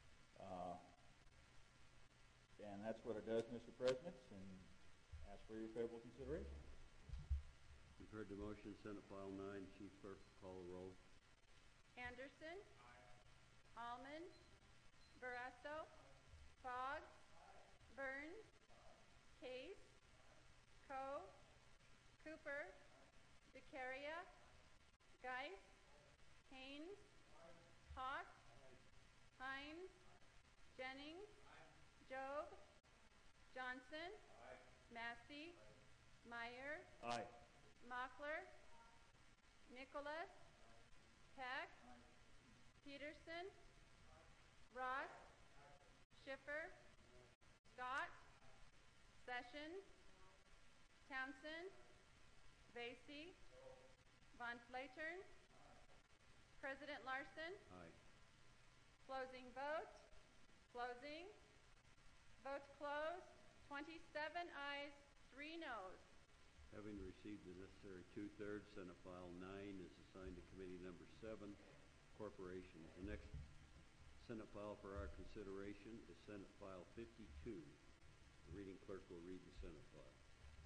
And that's what it does, Mr. President, and ask for your favorable consideration. You've heard the motion. Senate File 9. Chief Clerk will call the roll. Anderson, Allman, Barresso, Boggs, Burns, Case, Coe, Cooper, DeCaria, Geis, Haynes, Hawk, Hines, Jennings, Job, Johnson, Massey, Meyer, Mockler, Nicholas, Peck, Peterson, Ross, Schiffer, Scott, Sessions, Townsend, Vasey, Von Flatern, President Larson. Aye. Closing vote. Closing. Votes closed. 27 ayes, 3 noes. Having received the necessary two-thirds, Senate File 9 is assigned to Committee Number 7, Corporations. The next Senate file for our consideration is Senate File 52. The reading clerk will read the Senate file.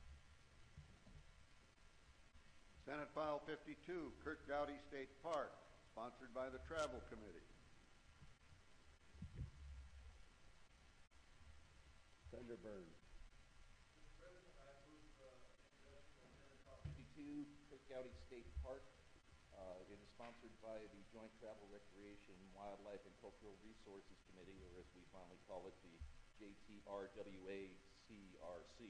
Senate File 52, Kirk Gowdy State Park, sponsored by the Travel Committee. Senator Burns. 52, Kirk Gowdy State Park. It is sponsored by the Joint Travel, Recreation, Wildlife, and Cultural Resources Committee, or as we fondly call it, the JTRWACRC.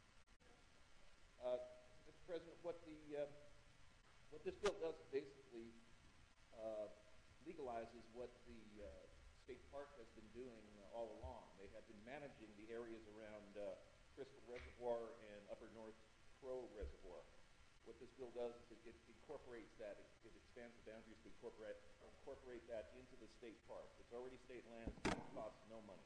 Mr. President, what this bill does is basically legalizes what the state park has been doing all along. They have been managing the areas around Crystal Reservoir and Upper North Crow Reservoir. What this bill does is it incorporates that. It expands the boundaries to incorporate that into the state park. It's already state land. It costs no money.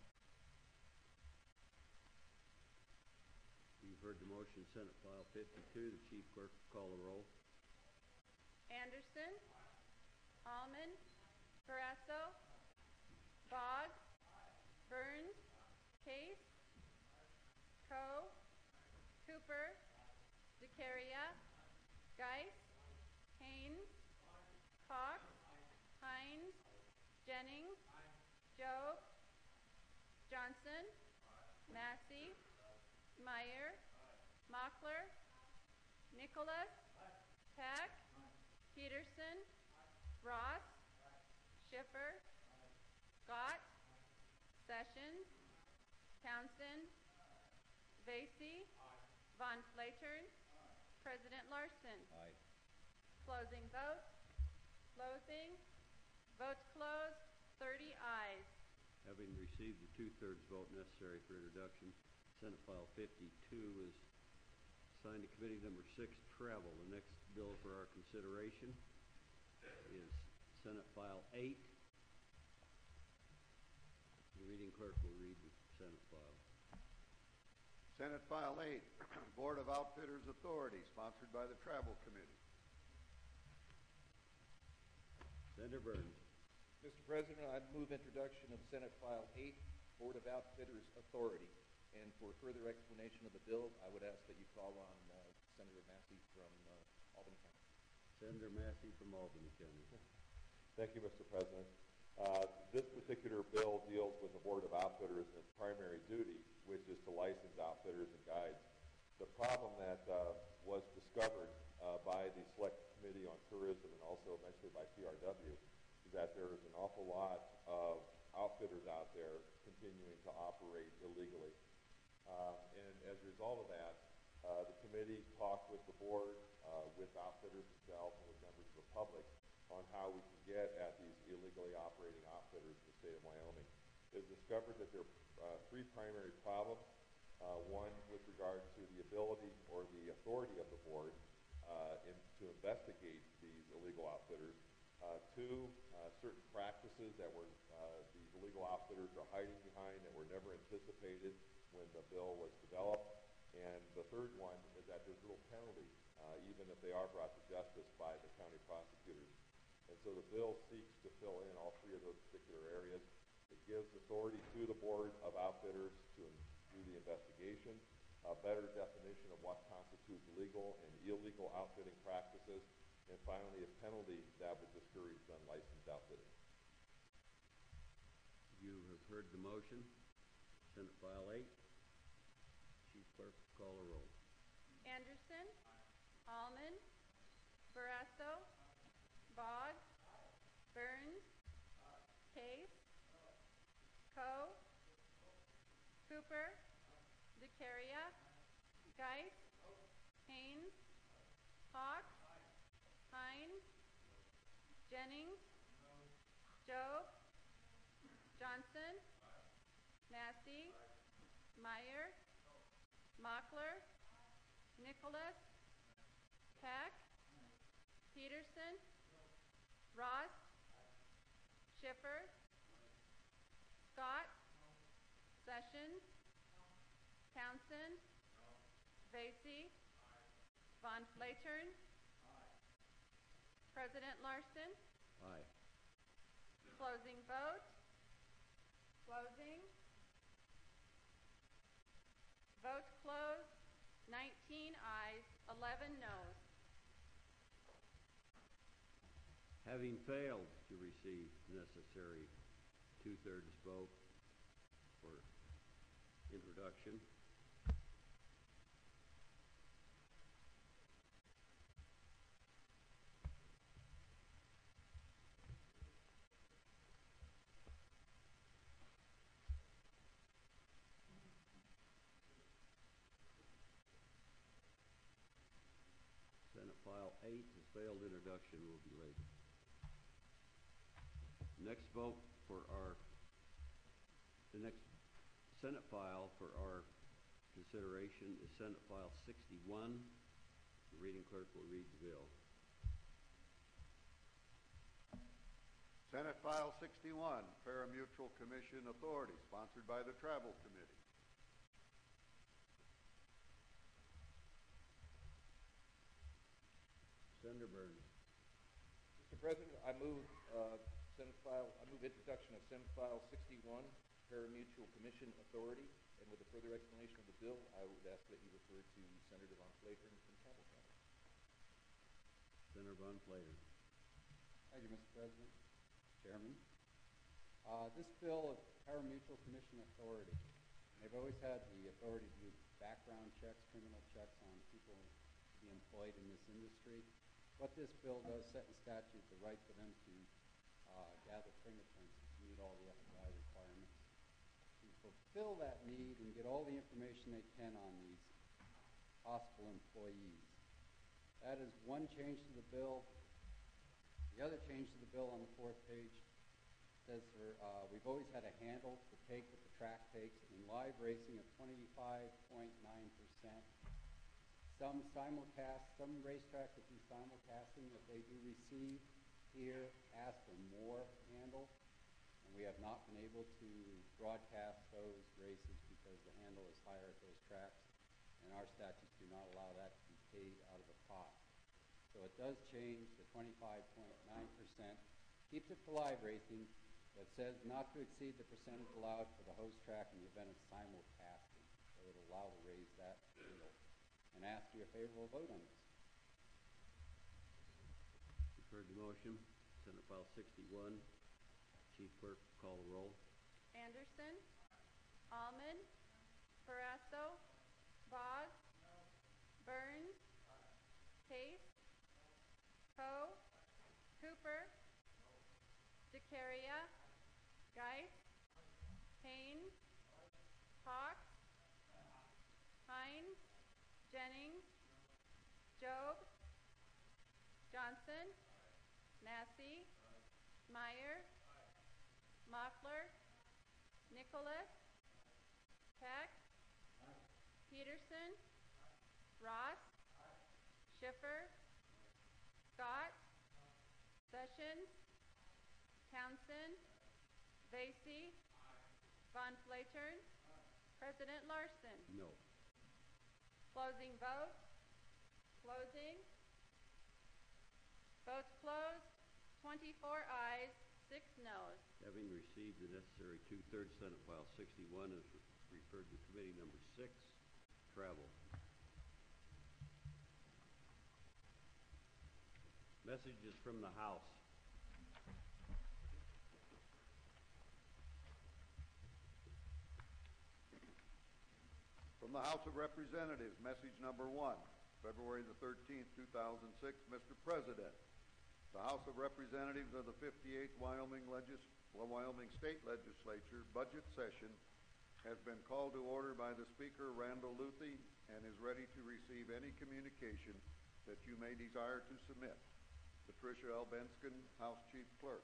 You've heard the motion, Senate File 52. The Chief Clerk will call the roll. Anderson. Almond. Barrasso. Boggs. Burns. Case. Coe. Cooper. Decaria. Geis. Haynes. Fox. Hines. Jennings. Job. Johnson. Massey. Meyer. Mockler. Nicholas. Peck. Peterson. Ross. Schiffer. Scott. Sessions. Townsend. Vasey. Von Flatern. President Larson. Aye. Closing vote. Closing. Votes closed. 30 ayes. Having received the two-thirds vote necessary for introduction, Senate File 52 is assigned to Committee Number 6, Travel. The next bill for our consideration is Senate File 8. The reading clerk will read the Senate file. Senate File 8, Board of Outfitters Authority, sponsored by the Travel Committee. Senator Burns. Mr. President, I move introduction of Senate File 8, Board of Outfitters Authority. And for further explanation of the bill, I would ask that you call on Senator Massey from Albany County. Senator Massey from Albany County. Thank you, Mr. President. This particular bill deals with the Board of Outfitters and its primary duty, which is to license outfitters and guides. The problem that was discovered by the Select Committee on Tourism and also eventually by TRW is that there is an awful lot of outfitters out there continuing to operate illegally. And as a result of that, the committee talked with the board, with outfitters themselves, and with members of the public on how we can get at these illegally operating outfitters in the state of Wyoming. It was discovered that there are three primary problems. One with regard to the ability or the authority of the board to investigate these illegal outfitters. Two, certain practices that were these illegal outfitters are hiding behind that were never anticipated when the bill was developed. And the third one is that there's little penalty, even if they are brought to justice by the county prosecutors. And so the bill seeks to fill in all three of those particular areas. It gives authority to the Board of Outfitters to do the investigation, a better definition of what constitutes legal and illegal outfitting practices, and finally a penalty that would discourage unlicensed outfitting. You have heard the motion. Senate File 8. Chief Clerk, call the roll. Anderson. Almond. Barrasso. Boggs. Burns. Case. Coe. Cooper. Decaria. Geis. Haynes. Fox. Hines. Jennings. Job. Johnson. Massey. Meyer. Mockler. Nicholas. Peck. Peterson. Ross. Schiffer. Scott. Sessions. Townsend. Vacy. Von Flatern. President Larson. Aye. Closing vote. Closing. Vote closed. 19 ayes, 11 noes. Having failed to receive necessary two-thirds vote for introduction, Senate File 8 has failed introduction, will be laid. Next vote for the next Senate file for our consideration is Senate File 61. The reading clerk will read the bill. Senate File 61, Pari-Mutuel Commission Authority, sponsored by the Travel Committee. Senator Burns. Mr. President, I move introduction of Senate File 61, Pari-Mutuel Commission Authority, and with a further explanation of the bill, I would ask that you refer to Senator Von Flatern from Campbell County. Senator Von Flatern. Thank you, Mr. President. Chairman. This bill is Pari-Mutuel Commission Authority. They've always had the authority to do background checks, criminal checks on people to be employed in this industry. What this bill does set in statute the right for them to gather fingerprints to meet all the FBI requirements. To fulfill that need and get all the information they can on these possible employees. That is one change to the bill. The other change to the bill on the fourth page says we've always had a handle to take what the track takes in live racing of 25.9%. Some racetracks that do simulcasting that they do receive here ask for more handle, and we have not been able to broadcast those races because the handle is higher at those tracks, and our statutes do not allow that to be paid out of the pot. So it does change the 25.9%, keeps it for live racing, but says not to exceed the percentage allowed for the host track in the event of simulcasting. So it'll allow to raise that handle. And ask for your favorable vote on this. You've heard the motion. Senate File 61. Chief Clerk, call the roll. Anderson. Almond. Barrasso. Boggs. Burns. Case. Poe. Cooper. DeCaria. Geis. Haynes. Hawks. Hines. Jennings. Job. Johnson. Massey. Meyer. Mockler. Nicholas. Peck. Peterson. Ross. Schiffer. Scott. Sessions. Townsend. Vacy. Von Flatern. President Larson. No. Closing vote. Closing. Votes closed. 24 ayes, 6 noes. Having received the necessary two-thirds, Senate File 61 is referred to Committee Number 6, Travel. Messages from the House. From the House of Representatives, message number 1, February the 13th, 2006. Mr. President, the House of Representatives of the 58th Wyoming State Legislature budget session has been called to order by the Speaker, Randall Luthi, and is ready to receive any communication that you may desire to submit. Patricia L. Benskin, House Chief Clerk.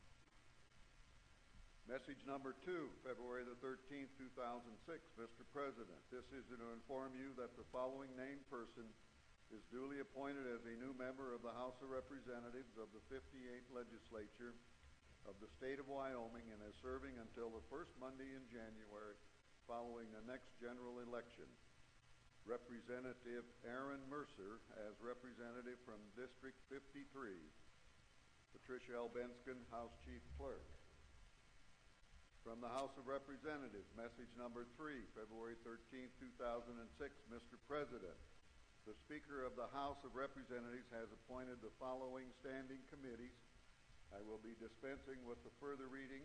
Message number 2, February the 13th, 2006. Mr. President, this is to inform you that the following named person is duly appointed as a new member of the House of Representatives of the 58th Legislature of the State of Wyoming and is serving until the first Monday in January following the next general election. Representative Aaron Mercer as representative from District 53. Patricia L. Bensken, House Chief Clerk. From the House of Representatives, message number 3, February 13, 2006. Mr. President, the Speaker of the House of Representatives has appointed the following standing committees. I will be dispensing with the further reading.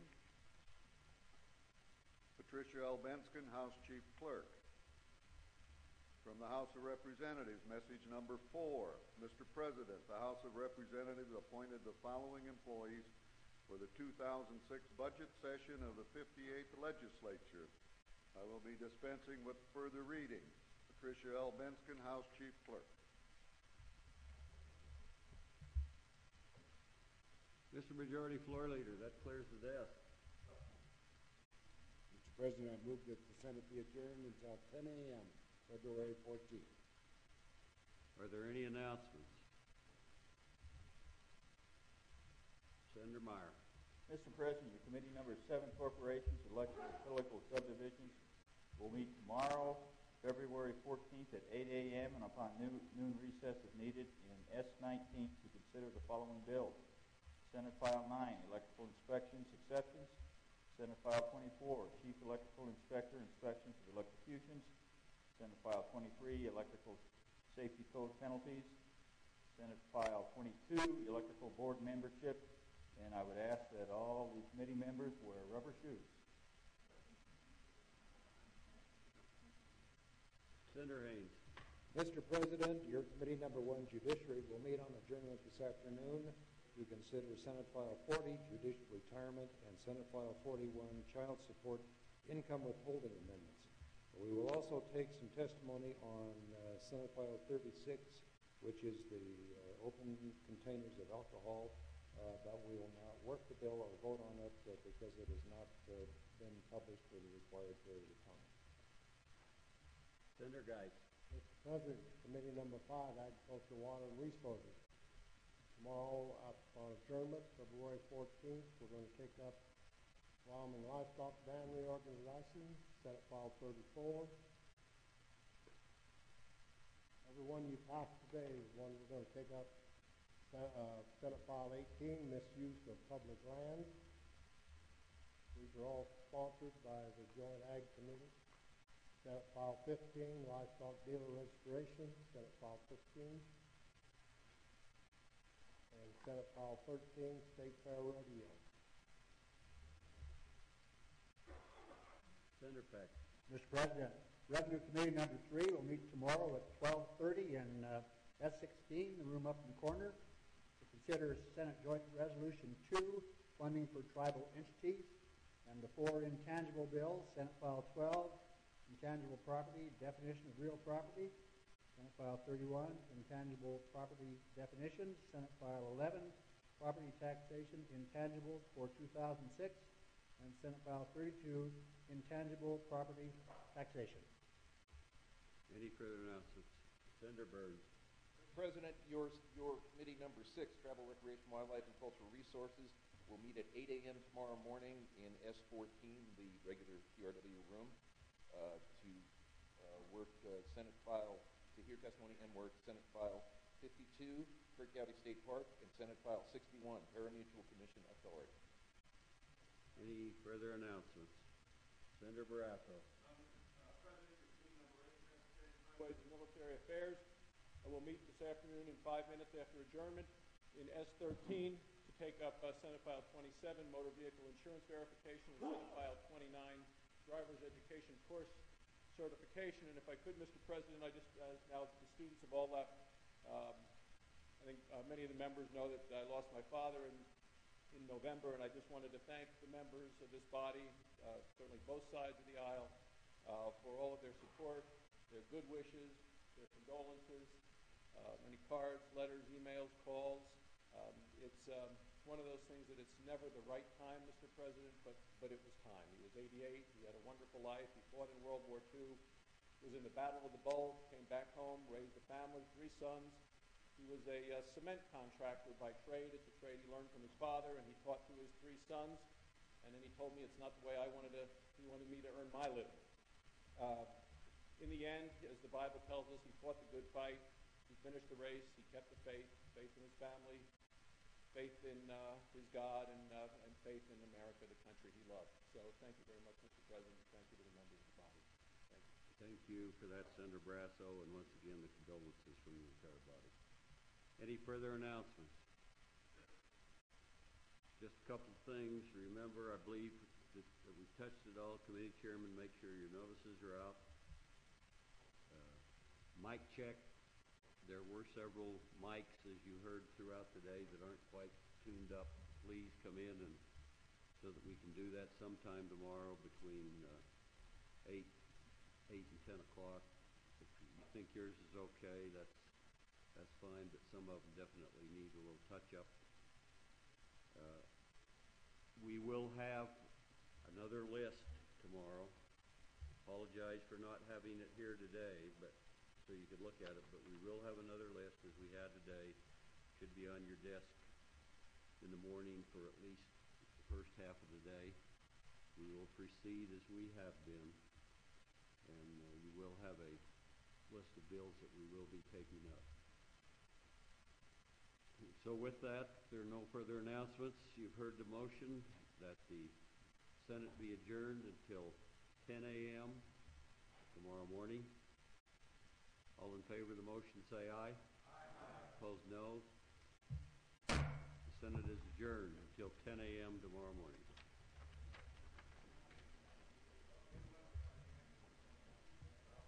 Patricia L. Bensken, House Chief Clerk. From the House of Representatives, message number 4. Mr. President, the House of Representatives appointed the following employees for the 2006 budget session of the 58th Legislature. I will be dispensing with further reading. Patricia L. Bensken, House Chief Clerk. Mr. Majority Floor Leader, that clears the desk. Mr. President, I move that the Senate be adjourned until 10 a.m. February 14th. Are there any announcements? Senator Meyer. Mr. President, your committee number 7, Corporations, Electric and Political Subdivisions, will meet tomorrow, February 14th at 8 a.m. and upon noon recess if needed in S-19 to consider the following bills. Senate File 9, Electrical Inspections Exceptions. Senate File 24, Chief Electrical Inspector Inspections of Electrocutions. Senate File 23, Electrical Safety Code Penalties. Senate File 22, Electrical Board Membership. And I would ask that all the committee members wear rubber shoes. Senator Haynes. Mr. President, your committee number 1, Judiciary, will meet on adjournment this afternoon to consider Senate File 40, Judicial Retirement, and Senate File 41, Child Support Income Withholding Amendments. We will also take some testimony on Senate File 36, which is the open containers of alcohol, but we will not work the bill or vote on it because it has not been published for the required period of time. Senator Geis. Mr. President, Committee number 5, Agriculture, Water, and Resources. Tomorrow, upon adjournment, February 14th, we're going to take up Wyoming Livestock Ban Reorganization, Senate File 34. Every one you passed today is one we're going to take up. Senate File 18, Misuse of Public Land. These are all sponsored by the Joint Ag Committee. Senate File 15, Livestock Dealer Registration, Senate File 15. And Senate File 13, State Fair Rodeo. Senator Peck. Mr. President, Revenue Committee number 3 will meet tomorrow at 12:30 in S-16, the room up in the corner, to consider Senate Joint Resolution 2, funding for tribal entities, and the 4 intangible bills, Senate File 12, intangible property, definition of real property, Senate File 31, intangible property definitions, Senate File 11, property taxation intangibles for 2006, and Senate File 32, intangible property taxation. Any further announcements? Senator Burns. Mr. President, your committee number 6, Travel, Recreation, Wildlife, and Cultural Resources, will meet at 8 a.m. tomorrow morning in S-14, the regular PRW room, to work Senate File, to hear testimony and work Senate File 52, Kirk County State Park, and Senate File 61, Parimutuel Commission Authority. Any further announcements? Senator Barrasso. Ways and Military Affairs. I will meet this afternoon in 5 minutes after adjournment in S-13 to take up Senate File 27, Motor Vehicle Insurance Verification, and Senate File 29, Driver's Education Course Certification. And if I could, Mr. President, I just, now the students have all left, I think many of the members know that I lost my father in November, and I just wanted to thank the members of this body, certainly both sides of the aisle, for all of their support, their good wishes, their condolences, many cards, letters, emails, calls. It's one of those things that it's never the right time, Mr. President, but it was time. He was 88. He had a wonderful life. He fought in World War II, was in the Battle of the Bulge, came back home, raised a family, 3 sons. He was a cement contractor by trade. It's a trade he learned from his father, and he taught to his 3 sons. And then he told me it's not the way he wanted me to earn my living. In the end, as the Bible tells us, he fought the good fight. He finished the race. He kept the faith, faith in his family, faith in his God, and faith in America, the country he loved. So thank you very much, Mr. President. Thank you to the members of the body. Thank you. Thank you for that, Senator Brasso, and once again, the condolences from the entire body. Any further announcements? Just a couple of things. Remember, I believe that we touched it all. Committee chairman, make sure your notices are out. Mic check. There were several mics, as you heard throughout the day, that aren't quite tuned up. Please come in and so that we can do that sometime tomorrow between 8 and 10 o'clock. If you think yours is okay, that's fine, but some of them definitely need a little touch-up. We will have another list tomorrow. Apologize for not having it here today, but so you could look at it, but we will have another list as we had today. Should be on your desk in the morning for at least the first half of the day. We will proceed as we have been, and you will have a list of bills that we will be taking up. So with that, there are no further announcements. You've heard the motion that the Senate be adjourned until 10 a.m. tomorrow morning. All in favor of the motion say aye. Aye. Opposed, no. The Senate is adjourned until 10 a.m. tomorrow morning.